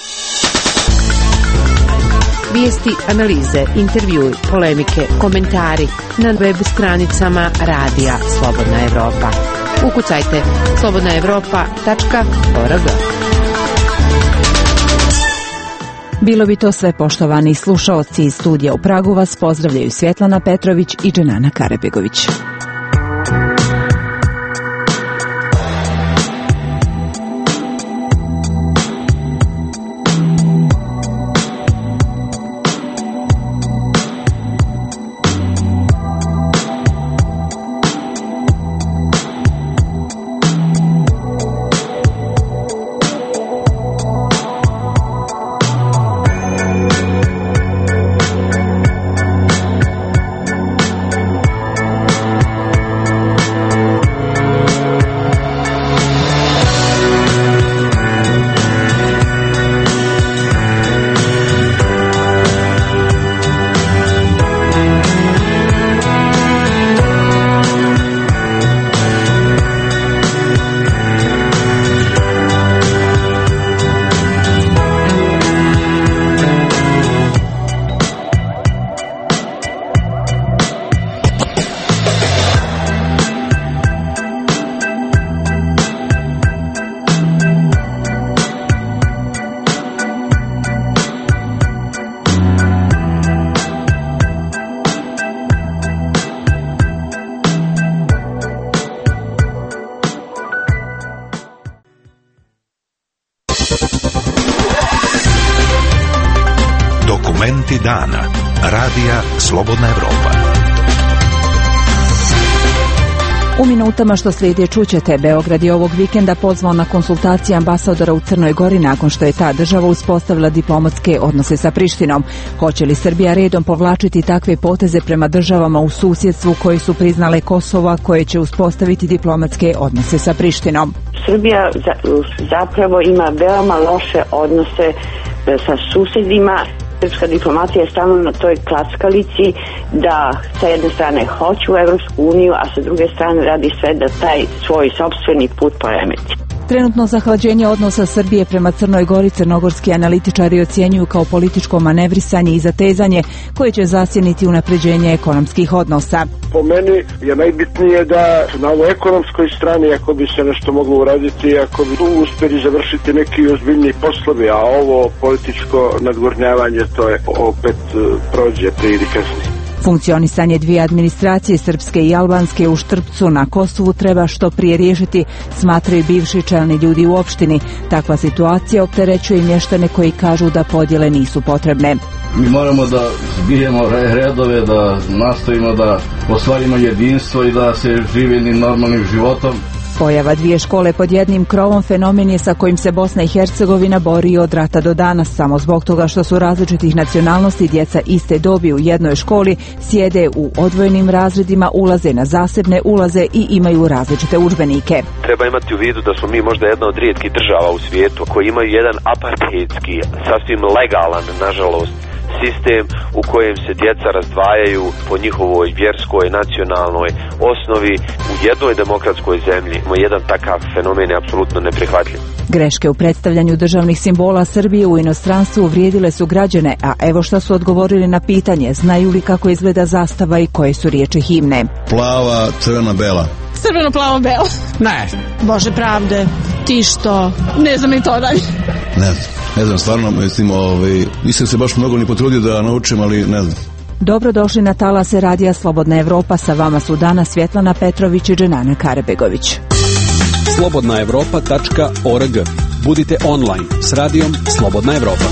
Vijesti, analize, intervjui, polemike, komentari na web stranicama Radija Slobodna Evropa. Ukucajte slobodna evropa tačka org. Bilo bi to sve, poštovani slušaoci. Iz studija u Pragu vas pozdravljaju Svjetlana Petrović i Dženana Karebegović. Momenti dana. Radija Slobodna Evropa. U minutama što slijede čućete, Beograd je ovog vikenda pozvao na konsultacije ambasadora u Crnoj Gori nakon što je ta država uspostavila diplomatske odnose sa Prištinom. Hoće li Srbija redom povlačiti takve poteze prema državama u susjedstvu koje su priznale Kosova, koje će uspostaviti diplomatske odnose sa Prištinom? Srbija zapravo ima veoma loše odnose sa susjedima. Srpska diplomatija je stalno na toj klackalici da sa jedne strane hoće u Evropsku uniju, a sa druge strane radi sve da taj svoj sopstveni put poremeti. Trenutno zahlađenje odnosa Srbije prema Crnoj Gori crnogorski analitičari ocjenjuju kao političko manevrisanje i zatezanje koje će zasjeniti unapređenje ekonomskih odnosa. Po meni je najbitnije da na ovoj ekonomskoj strani, ako bi se nešto moglo uraditi, ako bi tu uspjeli završiti neki ozbiljni poslovi, a ovo političko nadgornjavanje to je opet prođe prije ili kasnije. Funkcionisanje dvije administracije, srpske i albanske, u Štrpcu na Kosovu treba što prije riješiti, smatraju bivši čelni ljudi u opštini. Takva situacija opterećuje i mještane koji kažu da podjele nisu potrebne. Mi moramo da zbijemo redove, da nastojimo da ostvarimo jedinstvo i da se živi jednim normalnim životom. Pojava dvije škole pod jednim krovom fenomen je sa kojim se Bosna i Hercegovina bori od rata do danas. Samo zbog toga što su različitih nacionalnosti djeca iste dobi u jednoj školi, sjede u odvojenim razredima, ulaze na zasebne ulaze i imaju različite udžbenike. Treba imati u vidu da smo mi možda jedna od rijetkih država u svijetu koji imaju jedan apartheidski, sasvim legalan, nažalost, sistem u kojem se djeca razdvajaju po njihovoj vjerskoj, nacionalnoj osnovi. U jednoj demokratskoj zemlji jedan takav fenomen je apsolutno neprihvatljiv. Greške u predstavljanju državnih simbola Srbije u inostranstvu uvrijedile su građane, a evo šta su odgovorili na pitanje: znaju li kako izgleda zastava i koje su riječi himne? Plava, crvena, bela. Crveno, plavo, belo. Ne. Bože pravde, ti što, ne znam i to dalje. Ne znam, ne znam, stvarno, mislim, ovaj, nisam se baš mnogo ni potrudio da naučim, ali ne znam. Dobrodošli na talase Radija Slobodna Evropa, sa vama su danas Svjetlana Petrović i Dženana Karabegović. slobodna evropa tačka org. Budite online s radijom Slobodna Evropa.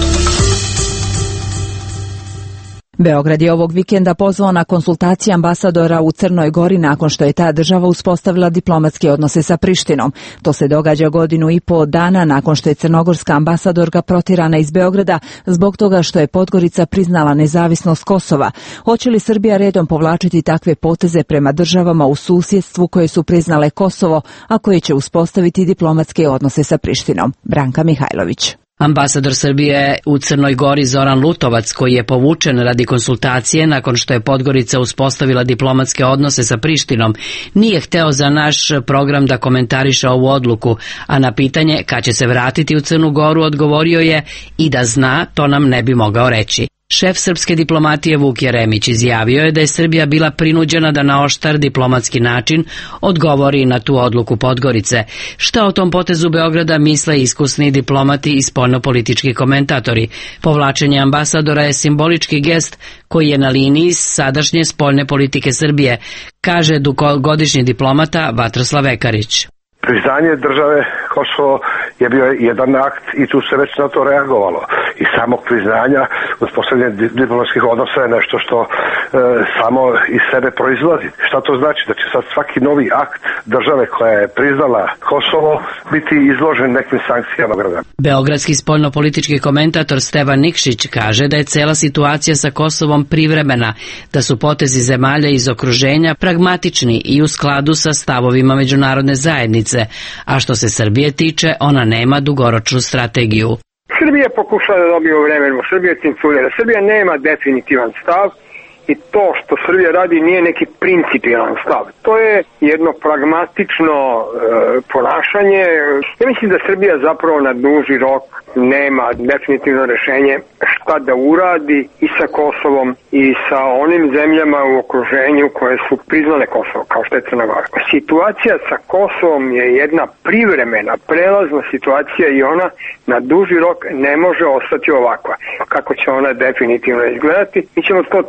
Beograd je ovog vikenda pozvao na konsultacije ambasadora u Crnoj Gori nakon što je ta država uspostavila diplomatske odnose sa Prištinom. To se događa godinu i po dana nakon što je crnogorska ambasadorka protjerana iz Beograda zbog toga što je Podgorica priznala nezavisnost Kosova. Hoće li Srbija redom povlačiti takve poteze prema državama u susjedstvu koje su priznale Kosovo, a koje će uspostaviti diplomatske odnose sa Prištinom? Branka Mihajlović. Ambasador Srbije u Crnoj Gori Zoran Lutovac, koji je povučen radi konsultacije nakon što je Podgorica uspostavila diplomatske odnose sa Prištinom, nije hteo za naš program da komentariše ovu odluku, a na pitanje kad će se vratiti u Crnu Goru odgovorio je i da zna, to nam ne bi mogao reći. Šef srpske diplomatije Vuk Jeremić izjavio je da je Srbija bila prinuđena da na oštar diplomatski način odgovori na tu odluku Podgorice. Šta o tom potezu Beograda misle iskusni diplomati i spoljnopolitički komentatori? Povlačenje ambasadora je simbolički gest koji je na liniji sadašnje spoljne politike Srbije, kaže dugogodišnji diplomata Vatroslav Ekarić. Priznanje države Kosovo je bio jedan akt i tu se već na to reagovalo. I samog priznanja, uspostavljanje diplomatskih odnosa je nešto što e, samo iz sebe proizlazi. Šta to znači? Da će sad svaki novi akt države koja je priznala Kosovo biti izložen nekim sankcijama. Beogradski spoljnopolitički komentator Stevan Nikšić kaže da je cela situacija sa Kosovom privremena, da su potezi zemalja iz okruženja pragmatični i u skladu sa stavovima međunarodne zajednice, a što se Srbije tiče, ona nema dugoročnu strategiju. Srbija pokušava da dobije u vremenu, Srbija cincurira, Srbija nema definitivan stav i to što Srbija radi nije neki principijalan stav. To je jedno pragmatično e, ponašanje. Ja mislim da Srbija zapravo na duži rok nema definitivno rješenje šta da uradi i sa Kosovom i sa onim zemljama u okruženju koje su priznale Kosovo, kao što je Crna Gora. Situacija sa Kosovom je jedna privremena, prelazna situacija i ona na duži rok ne može ostati ovakva. Kako će ona definitivno izgledati, mi ćemo to tek vidjeti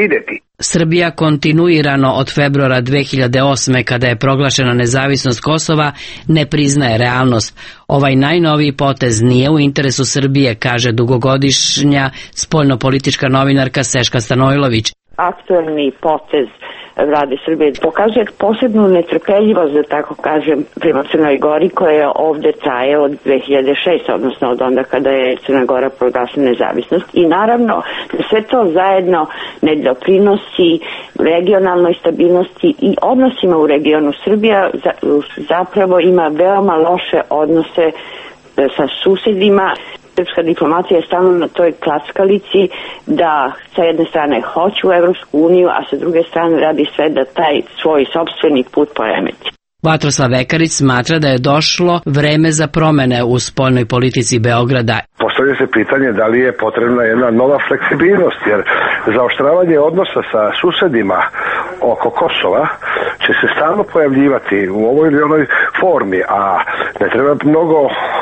videti. Srbija kontinuirano od februara dve hiljade osme. kada je proglašena nezavisnost Kosova ne priznaje realnost. Ovaj najnoviji potez nije u interesu Srbije, kaže dugogodišnja spoljnopolitička novinarka Seška Stanojlović. Aktualni potez vlade Srbije pokazuje posebnu netrpeljivost, da tako kažem, prema Crnoj Gori, koja ovde traje od dve hiljade šeste. odnosno od onda kada je Crna Gora proglasila nezavisnost. I naravno, sve to zajedno ne doprinosi regionalnoj stabilnosti i odnosima u regionu. Srbija zapravo ima veoma loše odnose sa susedima. Srpska diplomacija je stalno na toj klackalici da sa jedne strane hoće u Evropsku uniju, a sa druge strane radi sve da taj svoj sopstveni put poremeti. Vatroslav Vekarić smatra da je došlo vreme za promene u spoljnoj politici Beograda. Postavlja se pitanje da li je potrebna jedna nova fleksibilnost, jer zaoštravanje odnosa sa susedima oko Kosova će se stalno pojavljivati u ovoj ili onoj formi, a ne treba mnogo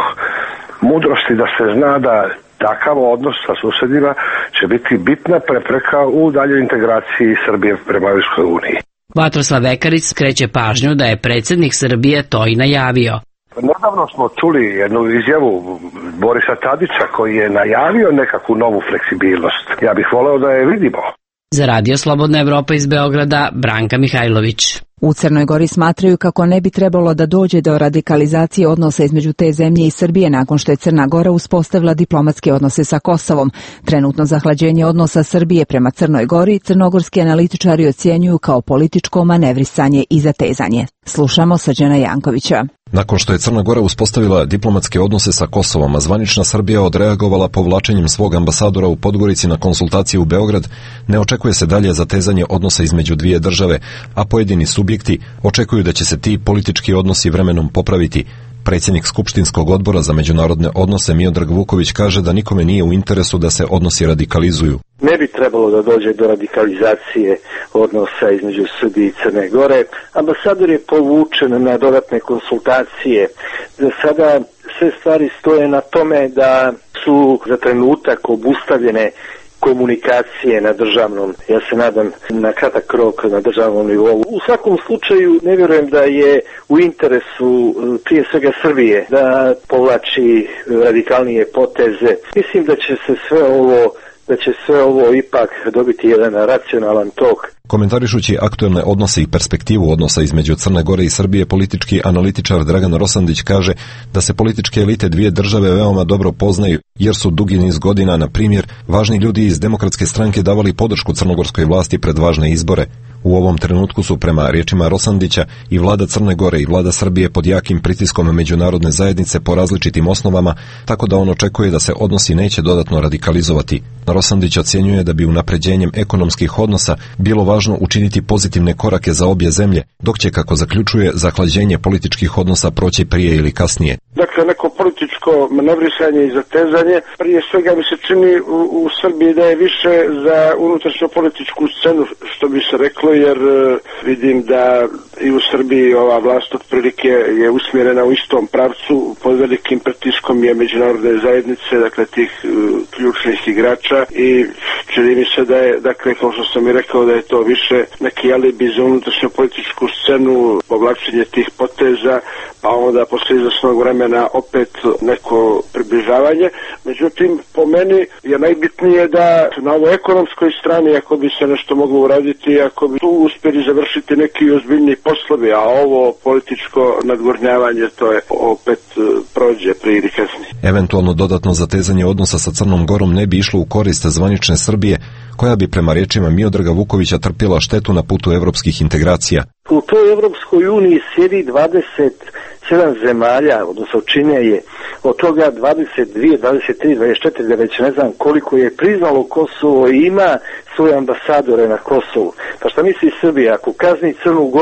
mudrosti da se zna da takav odnos sa susedima će biti bitna prepreka u daljoj integraciji Srbije prema Evropskoj uniji. Vatroslav Vekarić skreće pažnju da je predsjednik Srbije to i najavio. Nedavno smo čuli jednu izjavu Borisa Tadića koji je najavio nekakvu novu fleksibilnost. Ja bih voleo da je vidimo. Za Radio Slobodna Evropa iz Beograda, Branka Mihajlović. U Crnoj Gori smatraju kako ne bi trebalo da dođe do radikalizacije odnosa između te zemlje i Srbije nakon što je Crna Gora uspostavila diplomatske odnose sa Kosovom. Trenutno zahlađenje odnosa Srbije prema Crnoj Gori crnogorski analitičari ocjenjuju kao političko manevrisanje i zatezanje. Slušamo Srđana Jankovića. Nakon što je Crna Gora uspostavila diplomatske odnose sa Kosovom, a zvanična Srbija odreagovala povlačenjem svog ambasadora u Podgorici na konsultacije u Beograd, ne očekuje se dalje zatezanje odnosa između dvije države, a pojedini subjekti očekuju da će se ti politički odnosi vremenom popraviti. Predsjednik Skupštinskog odbora za međunarodne odnose Miodrag Vuković kaže da nikome nije u interesu da se odnosi radikalizuju. Ne bi trebalo da dođe do radikalizacije odnosa između Srbije i Crne Gore. Ambasador je povučen na dodatne konsultacije. Za sada sve stvari stoje na tome da su za trenutak obustavljene komunikacije na državnom, ja se nadam na kratak rok na državnom nivou. U svakom slučaju ne vjerujem da je u interesu prije svega Srbije da povlači radikalnije poteze. Mislim da će se sve ovo da će sve ovo ipak dobiti jedan racionalan tok. Komentarišući aktuelne odnose i perspektivu odnosa između Crne Gore i Srbije, politički analitičar Dragan Rosandić kaže da se političke elite dvije države veoma dobro poznaju, jer su dugi niz godina, na primjer, važni ljudi iz Demokratske stranke davali podršku crnogorskoj vlasti pred važne izbore. U ovom trenutku su, prema riječima Rosandića, i vlada Crne Gore i vlada Srbije pod jakim pritiskom međunarodne zajednice po različitim osnovama, tako da on očekuje da se odnosi neće dodatno radikalizovati. Rosandić ocjenjuje da bi unapređenjem ekonomskih odnosa bilo važno učiniti pozitivne korake za obje zemlje, dok će, kako zaključuje, zahlađenje političkih odnosa proći prije ili kasnije. Dakle, neko političko manevrisanje i zatezanje, prije svega mi se čini u, u Srbiji da je više za unutrašnju političku scenu, što bi se reklo, jer vidim da i u Srbiji ova vlast otprilike je usmjerena u istom pravcu, pod velikim pritiskom je međunarodne zajednice, dakle tih uh, ključnih igrača, i čini mi se da je, dakle, kao što sam i rekao, da je to više neki alibi za unutrašnju političku scenu, povlačenje tih poteza, pa onda posle izvesnog vremena opet neko približavanje. Međutim, po meni je najbitnije da na ovoj ekonomskoj strani, ako bi se nešto moglo uraditi, ako bi tu uspjeli završiti neki ozbiljni poslovi, a ovo političko nadgornjavanje, to je opet prođe prije ili kasnije. Eventualno dodatno zatezanje odnosa sa Crnom Gorom ne bi išlo u korist zvanične Srbije, koja bi, prema riječima Miodraga Vukovića, trpjela štetu na putu evropskih integracija. U toj Evropskoj uniji sjedi dvadeset sedam zemalja, odnosno čine je od toga dvadeset dvije, dvadeset tri, dvadeset četiri, da već ne znam koliko je priznalo Kosovo i ima svoje ambasadore na Kosovu. Pa šta misli Srbija, ako kazni Crnu Goru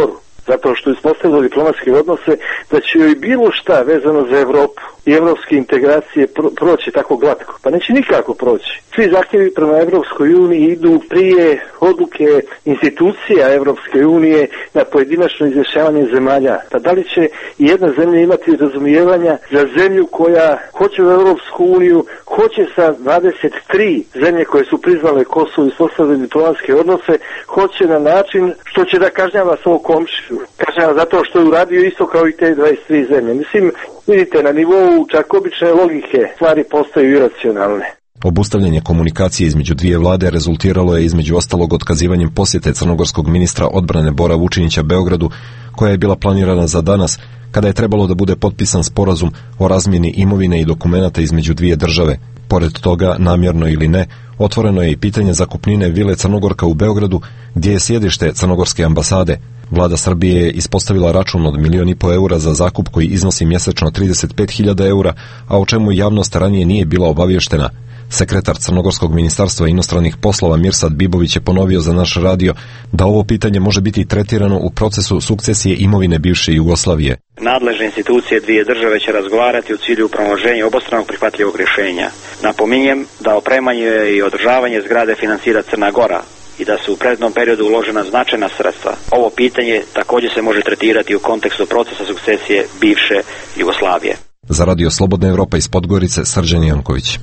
zato što je uspostavila diplomatske odnose, da će joj bilo šta vezano za Evropu i evropske integracije pro, proći tako glatko. Pa neće nikako proći. Svi zahtjevi prema Evropskoj uniji idu prije odluke institucija Evropske unije na pojedinačno izjašnjavanje zemalja. Pa da li će jedna zemlja imati razumijevanja za zemlju koja hoće u Evropsku uniju, hoće sa dvadeset tri zemlje koje su priznale Kosovo i uspostavile diplomatske odnose, hoće na način što će da kažnjava svog komšiju. Kažnjava zato što je uradio isto kao i te dvadeset tri zemlje. Mislim, vidite, na nivou čak obične logike stvari postaju iracionalne. Obustavljanje komunikacije između dvije vlade rezultiralo je između ostalog otkazivanjem posjete crnogorskog ministra odbrane Bora Vučinića Beogradu, koja je bila planirana za danas, kada je trebalo da bude potpisan sporazum o razmjeni imovine i dokumenata između dvije države. Pored toga, namjerno ili ne, otvoreno je i pitanje zakupnine vile Crnogorka u Beogradu, gdje je sjedište crnogorske ambasade. Vlada Srbije je ispostavila račun od milion i po eura za zakup koji iznosi mjesečno trideset pet hiljada eura, a o čemu javnost ranije nije bila obavještena. Sekretar Crnogorskog ministarstva inostranih poslova Mirsad Bibović je ponovio za naš radio da ovo pitanje može biti tretirano u procesu sukcesije imovine bivše Jugoslavije. Nadležne institucije dvije države će razgovarati u cilju promoženja obostranog prihvatljivog rješenja. Napominjem da opremanje i održavanje zgrade financira Crna Gora i da su u prethodnom periodu uložena značajna sredstva. Ovo pitanje također se može tretirati u kontekstu procesa sukcesije bivše Jugoslavije. Za radio Slobodna Evropa iz Podgorice, Srđan Janković.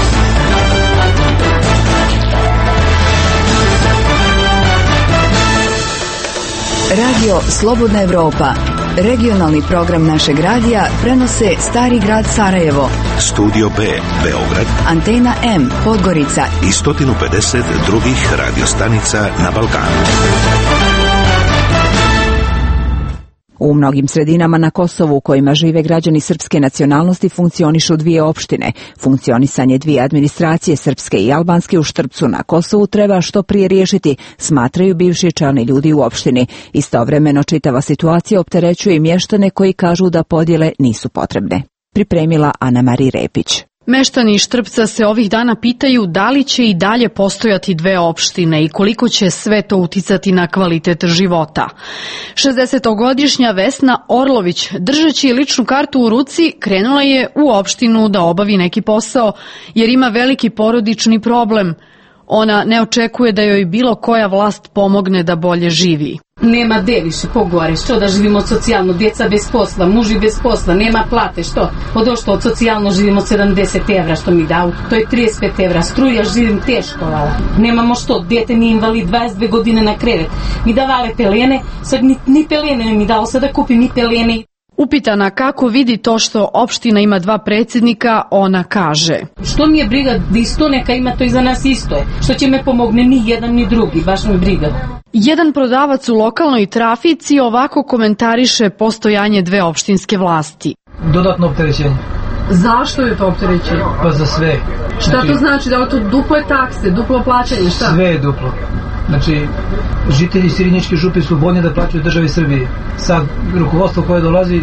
Radio Slobodna Evropa, regionalni program našeg radija, prenose Stari grad Sarajevo, Studio B, Beograd, Antena M, Podgorica i sto pedeset drugih radiostanica na Balkanu. U mnogim sredinama na Kosovu u kojima žive građani srpske nacionalnosti funkcionišu dvije opštine. Funkcionisanje dvije administracije, srpske i albanske, u Štrpcu na Kosovu treba što prije riješiti, smatraju bivši čelni ljudi u opštini. Istovremeno čitava situacija opterećuje i mještane koji kažu da podjele nisu potrebne. Pripremila Ana Mari Repić. Meštani Štrpca se ovih dana pitaju da li će i dalje postojati dve opštine i koliko će sve to uticati na kvalitet života. šezdesetogodišnja Vesna Orlović, držeći ličnu kartu u ruci, krenula je u opštinu da obavi neki posao jer ima veliki porodični problem. Ona ne očekuje da joj bilo koja vlast pomogne da bolje živi. Nema gde više, ko gore, što da živimo socijalno, djeca bez posla, muži bez posla, nema plate, što? Od što od socijalno živimo sedamdeset evra što mi dao, to je trideset pet evra, struja živim teško, vala. Nemamo što, djete nije invalid, dvadeset dve godine na krevet, mi davale pelene, sad ni, ni pelene ne mi dao, sad da kupim ni pelene. Upitana kako vidi to što opština ima dva predsjednika, ona kaže: što mi je briga da isto neka ima, to i za nas isto je. Što će me pomogne ni jedan ni drugi, baš mi briga. Jedan prodavac u lokalnoj trafici ovako komentariše postojanje dve opštinske vlasti. Dodatno opterećenje. Zašto je to opterećenje? Pa za sve. Šta znači, to znači? Da je to duple takse, duplo plaćanje, šta? Sve je duplo. Znači, žitelji Sirinječke župe su voljni da plaćaju državi Srbije. Sad, rukovodstvo koje dolazi,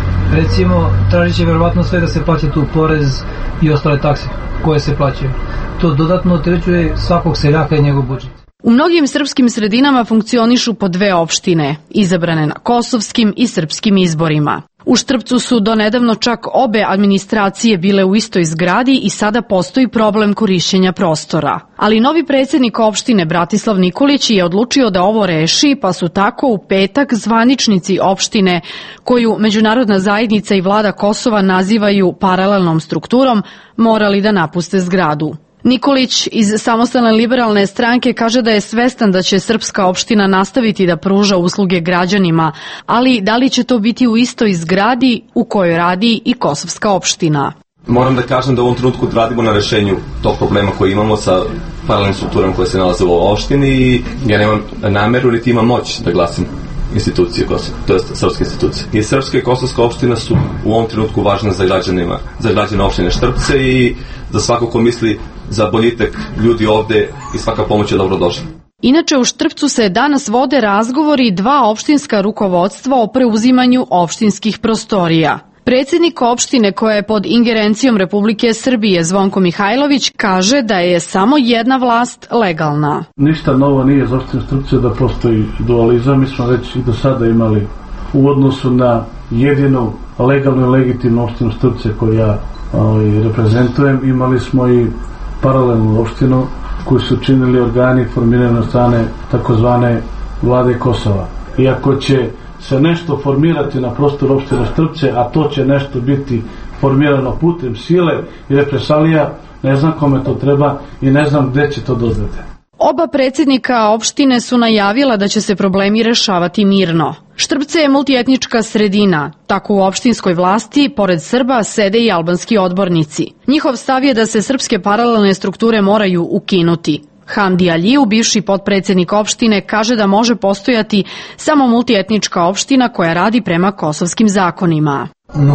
recimo, tražit će verovatno sve da se plaća tu porez i ostale takse koje se plaćaju. To dodatno opterećuje svakog seljaka i njegov budžet. U mnogim srpskim sredinama funkcionišu po dve opštine, izabrane na kosovskim i srpskim izborima. U Štrpcu su donedavno čak obe administracije bile u istoj zgradi i sada postoji problem korišćenja prostora. Ali novi predsjednik opštine Bratislav Nikolić je odlučio da ovo reši, pa su tako u petak zvaničnici opštine, koju međunarodna zajednica i vlada Kosova nazivaju paralelnom strukturom, morali da napuste zgradu. Nikolić iz Samostalne liberalne stranke kaže da je svestan da će srpska opština nastaviti da pruža usluge građanima, ali da li će to biti u istoj zgradi u kojoj radi i kosovska opština? Moram da kažem da u ovom trenutku radimo na rešenju tog problema koji imamo sa paralelnim strukturama koje se nalaze u ovoj opštini i ja nemam nameru niti imam moć da glasim institucije Kosova, to je srpske institucije. I srpska i kosovska opština su u ovom trenutku važne za građanima, za građane opštine Štrpce i za svako ko misli za boljitak ljudi ovde i svaka pomoć je dobrodošla. Inače, u Štrpcu se danas vode razgovori dva opštinska rukovodstva o preuzimanju opštinskih prostorija. Predsjednik opštine koja je pod ingerencijom Republike Srbije Zvonko Mihajlović kaže da je samo jedna vlast legalna. Ništa novo nije za opštinu Štrpce da postoji dualizam. Mi smo već i do sada imali u odnosu na jedinu legalnu i legitimnu opštinu Štrpce koju ja ovaj, reprezentujem. Imali smo i paralelnu opštinu koju su činili organi formirane od strane takozvane vlade Kosova. Iako će se nešto formirati na prostoru opštine Štrpce, a to će nešto biti formirano putem sile i represalija, ne znam kome to treba i ne znam gde će to dozvati. Oba predsjednika opštine su najavila da će se problemi rešavati mirno. Štrpce je multietnička sredina, tako u opštinskoj vlasti, pored Srba, sede i albanski odbornici. Njihov stav je da se srpske paralelne strukture moraju ukinuti. Hamdi Aliju, bivši potpredsjednik opštine, kaže da može postojati samo multietnička opština koja radi prema kosovskim zakonima.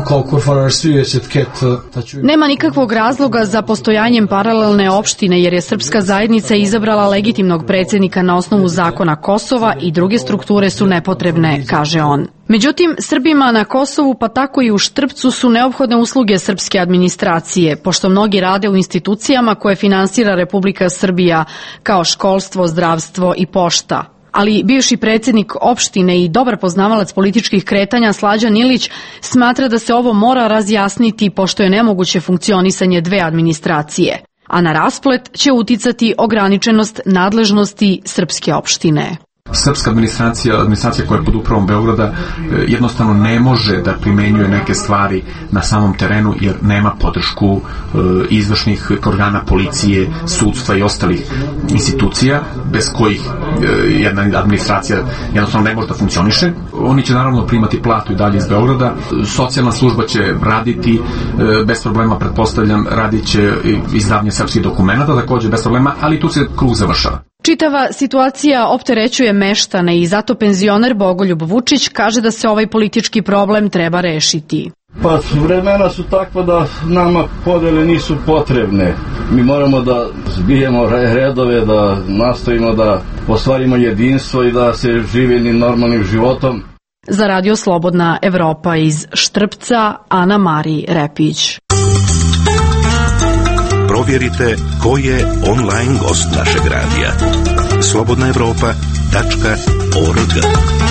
Nema nikakvog razloga za postojanjem paralelne opštine jer je srpska zajednica izabrala legitimnog predsjednika na osnovu zakona Kosova i druge strukture su nepotrebne, kaže on. Međutim, Srbima na Kosovu pa tako i u Štrpcu su neophodne usluge srpske administracije, pošto mnogi rade u institucijama koje finansira Republika Srbija, kao školstvo, zdravstvo i pošta. Ali bivši predsjednik opštine i dobar poznavalac političkih kretanja Slađan Ilić smatra da se ovo mora razjasniti pošto je nemoguće funkcionisanje dve administracije, a na rasplet će uticati ograničenost nadležnosti srpske opštine. Srpska administracija, administracija koja je pod upravom Beograda, jednostavno ne može da primenjuje neke stvari na samom terenu jer nema podršku izvršnih organa policije, sudstva i ostalih institucija bez kojih jedna administracija jednostavno ne može da funkcioniše. Oni će naravno primati platu i dalje iz Beograda. Socijalna služba će raditi bez problema, pretpostavljam, radit će izdavanje srpskih dokumenta, također bez problema, ali tu se krug završava. Čitava situacija opterećuje meštane i zato penzioner Bogoljub Vučić kaže da se ovaj politički problem treba rešiti. Pa vremena su takva da nama podele nisu potrebne. Mi moramo da zbijemo redove, da nastojimo da ostvarimo jedinstvo i da se živi normalnim životom. Za Radio Slobodna Evropa iz Štrpca, Ana Mari Repić. Provjerite ko je online gost našeg radija. slobodna evropa tačka org.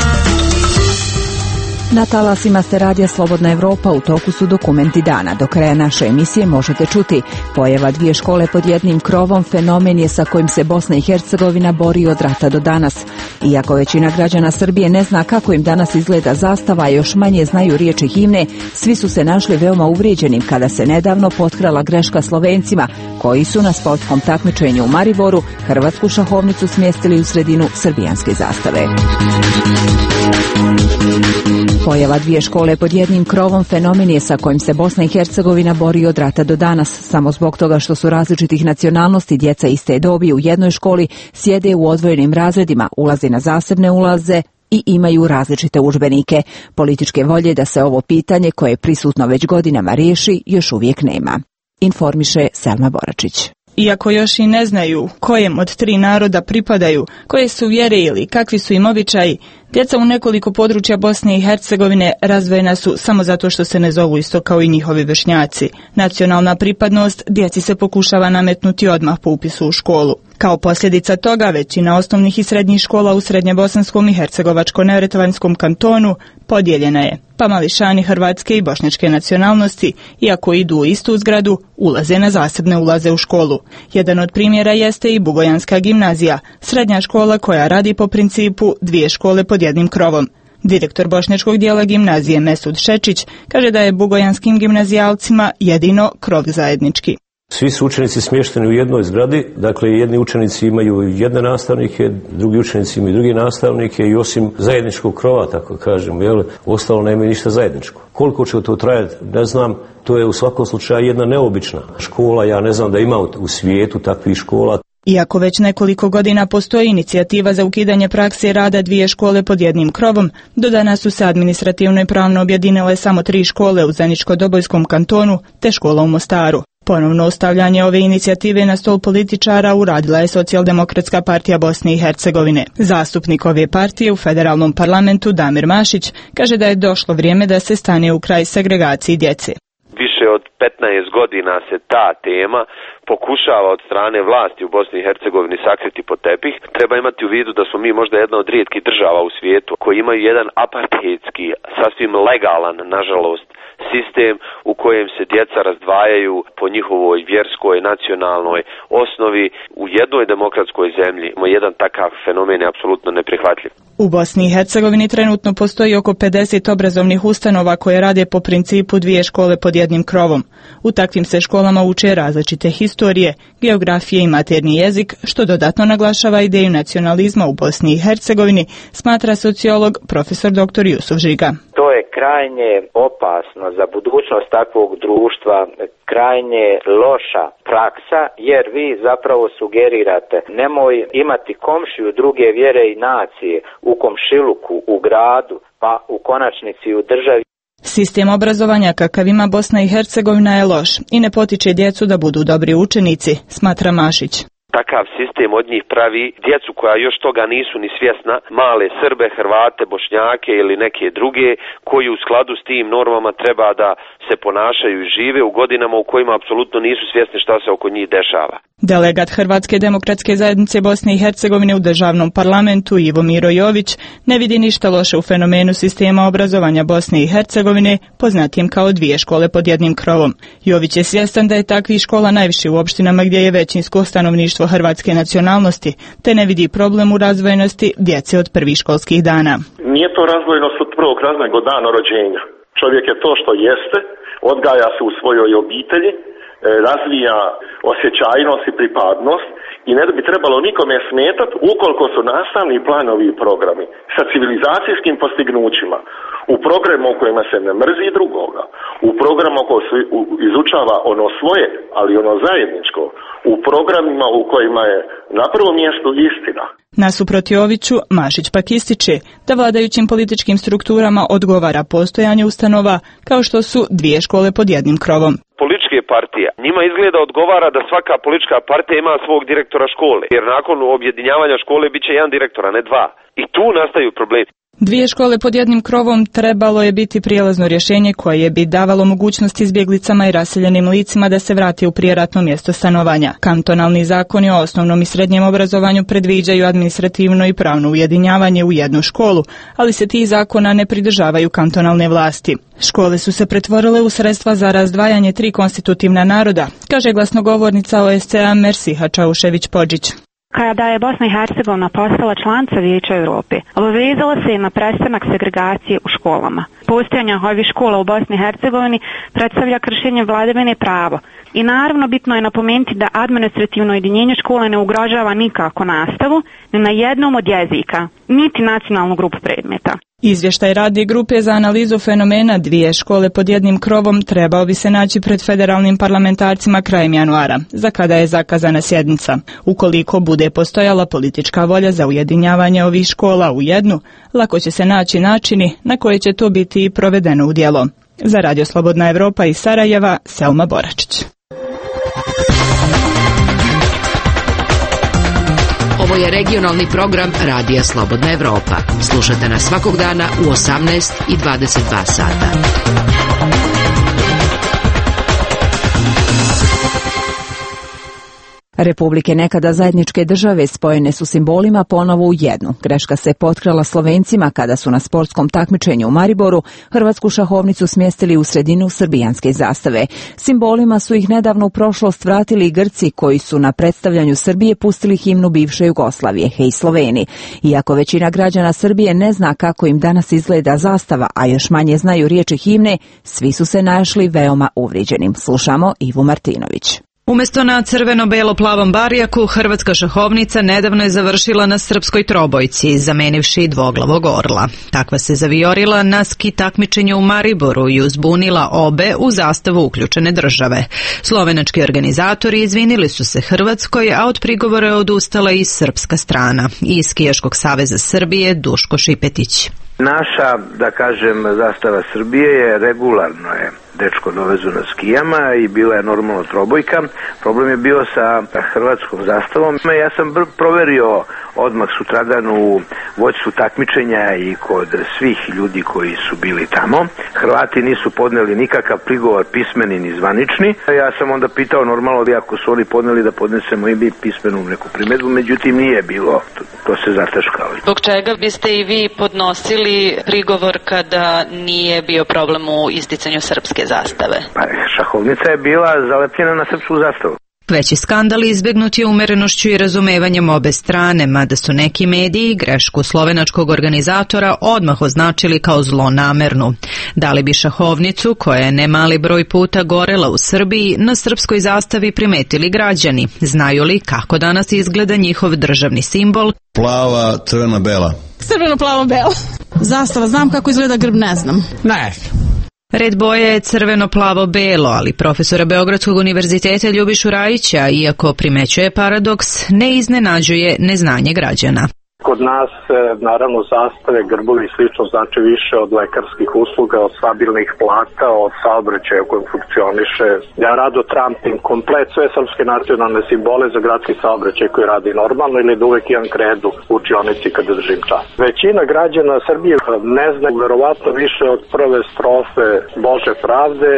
Na talasima ste radija Slobodna Evropa, u toku su dokumenti dana. Do kraja naše emisije možete čuti: pojava dvije škole pod jednim krovom fenomen je sa kojim se Bosna i Hercegovina bori od rata do danas. Iako većina građana Srbije ne zna kako im danas izgleda zastava, a još manje znaju riječi himne, svi su se našli veoma uvrijeđenim kada se nedavno potkrala greška Slovencima, koji su na sportskom takmičenju u Mariboru hrvatsku šahovnicu smjestili u sredinu srbijanske zastave. Pojava dvije škole pod jednim krovom fenomen je sa kojim se Bosna i Hercegovina bori od rata do danas. Samo zbog toga što su različitih nacionalnosti djeca iste dobi u jednoj školi sjede u odvojenim razredima, ulaze na zasebne ulaze i imaju različite udžbenike. Političke volje da se ovo pitanje, koje je prisutno već godinama, riješi, još uvijek nema. Informiše Selma Boračić. Iako još i ne znaju kojem od tri naroda pripadaju, koje su vjere ili kakvi su im običaji, djeca u nekoliko područja Bosne i Hercegovine razdvojena su samo zato što se ne zovu isto kao i njihovi vršnjaci. Nacionalna pripadnost djeci se pokušava nametnuti odmah po upisu u školu. Kao posljedica toga, većina osnovnih i srednjih škola u srednjebosanskom i hercegovačko-neretvanskom kantonu podijeljena je, pa mališani hrvatske i bošnjačke nacionalnosti, iako idu u istu zgradu, ulaze na zasebne ulaze u školu. Jedan od primjera jeste i Bugojanska gimnazija, srednja škola koja radi po principu dvije škole pod jednim krovom. Direktor bošnjačkog dijela gimnazije Mesud Šečić kaže da je bugojanskim gimnazijalcima jedino krov zajednički. Svi su učenici smješteni u jednoj zgradi, dakle jedni učenici imaju jedne nastavnike, drugi učenici imaju drugi nastavnike i osim zajedničkog krova, tako kažem, jel, ostalo nema ništa zajedničko. Koliko će to trajati, ne znam, to je u svakom slučaju jedna neobična škola, ja ne znam da ima u svijetu takvih škola. Iako već nekoliko godina postoji inicijativa za ukidanje prakse rada dvije škole pod jednim krovom, do danas su se administrativno i pravno objedinile samo tri škole u Zeničko-Dobojskom kantonu te škola u Mostaru. Ponovno ostavljanje ove inicijative na stol političara uradila je Socijaldemokratska partija Bosne i Hercegovine. Zastupnik ove partije u federalnom parlamentu Damir Mašić kaže da je došlo vrijeme da se stane u kraj segregaciji djece. Više od petnaest godina se ta tema pokušava od strane vlasti u Bosni i Hercegovini sakriti pod tepih. Treba imati u vidu da smo mi možda jedna od rijetkih država u svijetu koji imaju jedan apartheidski, sasvim legalan, nažalost, sistem u kojem se djeca razdvajaju po njihovoj vjerskoj, nacionalnoj osnovi. U jednoj demokratskoj zemlji jedan takav fenomen je apsolutno neprihvatljiv. U Bosni i Hercegovini trenutno postoji oko pedeset obrazovnih ustanova koje rade po principu dvije škole pod jednim krovom. U takvim se školama uče različite historije, geografije i materni jezik, što dodatno naglašava ideju nacionalizma u Bosni i Hercegovini, smatra sociolog profesor doktor Jusuf Žiga. To je krajnje opasno za budućnost takvog društva, krajnje loša praksa, jer vi zapravo sugerirate nemoj imati komšiju druge vjere i nacije u komšiluku, u gradu, pa u konačnici u državi. Sistem obrazovanja kakav ima Bosna i Hercegovina je loš i ne potiče djecu da budu dobri učenici, smatra Mašić. Takav sistem od njih pravi djecu koja još toga nisu ni svjesna, male Srbe, Hrvate, Bošnjake ili neke druge, koji u skladu s tim normama treba da se ponašaju i žive u godinama u kojima apsolutno nisu svjesni šta se oko njih dešava. Delegat Hrvatske demokratske zajednice Bosne i Hercegovine u državnom parlamentu Ivo Miro Jović ne vidi ništa loše u fenomenu sistema obrazovanja Bosne i Hercegovine, poznatijem kao dvije škole pod jednim krovom. Jović je svjestan da je takvih škola najviše u opštinama gdje je većinsko stanovništvo hrvatske nacionalnosti, te ne vidi problem u razvojenosti djece od prvih školskih dana. Nije to razvojenost od prvog razvojnog dana rođenja. Čovjek je to što jeste, odgaja se u svojoj obitelji, razvija osjećajnost i pripadnost i ne bi trebalo nikome smetati ukoliko su nastavni planovi i programi sa civilizacijskim postignućima, u programu u kojima se ne mrzi drugoga, u programu koji se izučava ono svoje, ali ono zajedničko, u programima u kojima je na prvom mjestu istina. Nasuprot Joviću, Mašić pak ističe da vladajućim političkim strukturama odgovara postojanje ustanova kao što su dvije škole pod jednim krovom. Političke partije, njima izgleda odgovara da svaka politička partija ima svog direktora škole, jer nakon objedinjavanja škole bit će jedan direktor, a ne dva. I tu nastaju problemi. Dvije škole pod jednim krovom trebalo je biti prijelazno rješenje koje bi davalo mogućnost izbjeglicama i raseljenim licima da se vrati u prijeratno mjesto stanovanja. Kantonalni zakoni o osnovnom i srednjem obrazovanju predviđaju administrativno i pravno ujedinjavanje u jednu školu, ali se tih zakona ne pridržavaju kantonalne vlasti. Škole su se pretvorile u sredstva za razdvajanje tri konstitutivna naroda, kaže glasnogovornica O S C A Mersiha Čaušević-Podžić. Kada je Bosna i Hercegovina postala članica Vijeća Europe, obavezala se na prestanak segregacije u školama. Postojanje ovih škola u Bosni i Hercegovini predstavlja kršenje vladavine prava. I naravno bitno je napomenuti da administrativno ujedinjenje škole ne ugrožava nikako nastavu, ni na jednom od jezika, niti nacionalnu grupu predmeta. Izvještaj radne grupe za analizu fenomena dvije škole pod jednim krovom trebao bi se naći pred federalnim parlamentarcima krajem januara, za kada je zakazana sjednica. Ukoliko bude postojala politička volja za ujedinjavanje ovih škola u jednu, lako će se naći načini na koje će to biti provedeno u djelo. Za Radio Slobodna Evropa iz Sarajeva, Selma Boračić. Ovo je regionalni program Radija Slobodna Evropa. Slušate nas svakog dana u osamnaest i dvadeset dva sata. Republike nekada zajedničke države spojene su simbolima ponovo u jednu. Greška se potkrala Slovencima kada su na sportskom takmičenju u Mariboru hrvatsku šahovnicu smjestili u sredinu srbijanske zastave. Simbolima su ih nedavno u prošlost vratili i Grci koji su na predstavljanju Srbije pustili himnu bivše Jugoslavije, Hej Sloveni. Iako većina građana Srbije ne zna kako im danas izgleda zastava, a još manje znaju riječi himne, svi su se našli veoma uvrijeđenim. Slušamo Ivu Martinović. Umjesto na crveno-belo-plavom barjaku, hrvatska šahovnica nedavno je završila na srpskoj trobojci, zamenivši dvoglavog orla. Takva se zavijorila na ski takmičenju u Mariboru i uzbunila obe u zastavu uključene države. Slovenački organizatori izvinili su se Hrvatskoj, a od prigovora je odustala i srpska strana. Iz Skijaškog saveza Srbije Duško Šipetić. Naša, da kažem, zastava Srbije je regularno je dečko dovezu na skijama i bila je normalno trobojka. Problem je bio sa hrvatskom zastavom. Ja sam proverio odmah sutradan u vođstvu takmičenja i kod svih ljudi koji su bili tamo. Hrvati nisu podneli nikakav prigovor pismeni ni zvanični. Ja sam onda pitao normalno da ako su oni podneli da podnesemo i mi pismenu neku primedbu, međutim nije bilo. To, to se zataškalo. Zbog čega biste i vi podnosili prigovor kada nije bio problem u isticanju srpske zastave? Pa šahovnica je bila zalepljena na srpsku zastavu. Veći skandal izbegnut je umerenošću i razumevanjem obe strane, mada su neki mediji grešku slovenačkog organizatora odmah označili kao zlonamernu. Da li bi šahovnicu, koja je nemali broj puta gorela u Srbiji, na srpskoj zastavi primetili građani? Znaju li kako danas izgleda njihov državni simbol? Plava, crvena, bela. Crveno, plavo, bela. Zastava, znam kako izgleda grb, ne znam. Ne. Red boje je crveno-plavo-belo, ali profesora Beogradskog univerziteta Ljubišu Rajića, iako primećuje paradoks, ne iznenađuje neznanje građana. Kod nas, naravno, zastave, grbovi i slično znači više od lekarskih usluga, od stabilnih plata, od saobraćaja u kojem funkcioniše. Ja rado trampim komplet sve srpske nacionalne simbole za gradski saobraćaj koji radi normalno ili da uvek imam kredu u učionici kada držim čas. Većina građana Srbije ne zna verovatno više od prve strofe Bože pravde.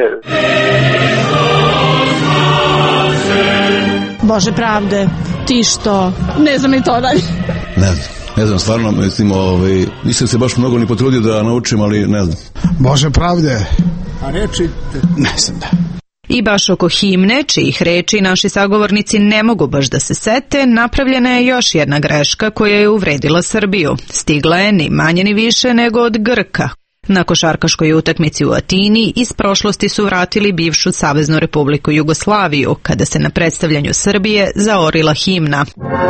Bože pravde, ti što? Ne znam i to dalje. Ne znam, ne znam, stvarno, mislim, ovaj, nisam se baš mnogo ni potrudio da naučim, ali ne znam. Bože pravde, a reči, ne znam da. I baš oko himne, čijih reči naši sagovornici ne mogu baš da se sete, napravljena je još jedna greška koja je uvredila Srbiju. Stigla je ni manje ni više nego od Grka. Na košarkaškoj utakmici u Atini iz prošlosti su vratili bivšu Saveznu Republiku Jugoslaviju, kada se na predstavljanju Srbije zaorila himna.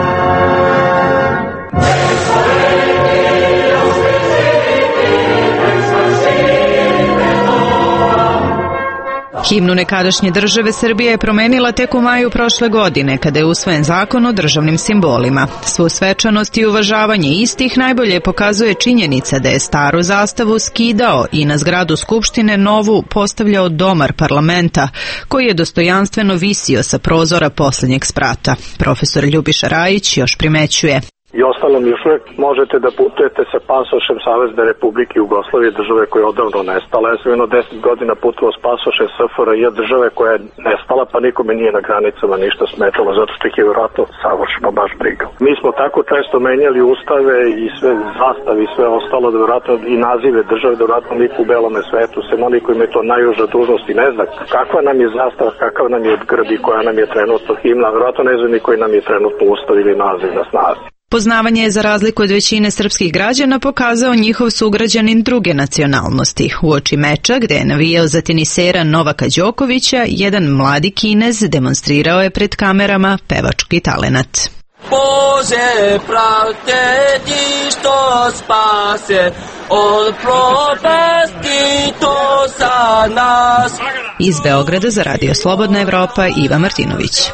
Himnu nekadašnje države Srbije je promenila tek u maju prošle godine, kada je usvojen zakon o državnim simbolima. Svu svečanost i uvažavanje istih najbolje pokazuje činjenica da je staru zastavu skidao i na zgradu Skupštine novu postavljao domar parlamenta, koji je dostojanstveno visio sa prozora poslednjeg sprata. Profesor Ljubiša Rajić još primećuje. I ostalom još uvijek možete da putujete sa pasošem Savezne Republike Jugoslavije, države koja je odavno nestala. Ja sam jedno deset godina putovao s pasošem S F R J, države koja je nestala, pa nikome nije na granicama ništa smetalo, zato što ih je vjerojatno savršeno baš briga. Mi smo tako često menjali ustave i sve zastave i sve ostalo, da vjerojatno i nazive države, da vjerojatno niko u belome svetu, sem oni koji imaju to najuža dužnost i ne zna kakva nam je zastava, kakav nam je grb i koja nam je trenutno himna, vjerojatno ne zna ni koji nam je trenutno ustav ili naziv na snazi. Poznavanje je za razliku od većine srpskih građana pokazao njihov sugrađanin druge nacionalnosti. Uoči meča, gde je navijao za tenisera Novaka Đokovića, jedan mladi Kinez demonstrirao je pred kamerama pevački talenat. Bože pravde ti što spase od propasti to za nas. Iz Beograda za Radio Slobodna Evropa Iva Martinović.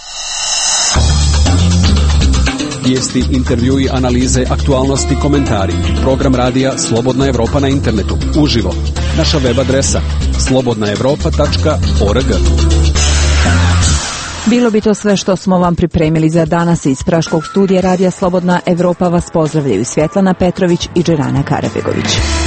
Vijesti, intervjui, analize, aktualnosti, komentari. Program radija Slobodna Evropa na internetu. Uživo. Naša web adresa slobodna evropa tačka org. Bilo bi to sve što smo vam pripremili za danas. Iz Praškog studija radija Slobodna Evropa vas pozdravljaju Svjetlana Petrović i Dženana Karabegović.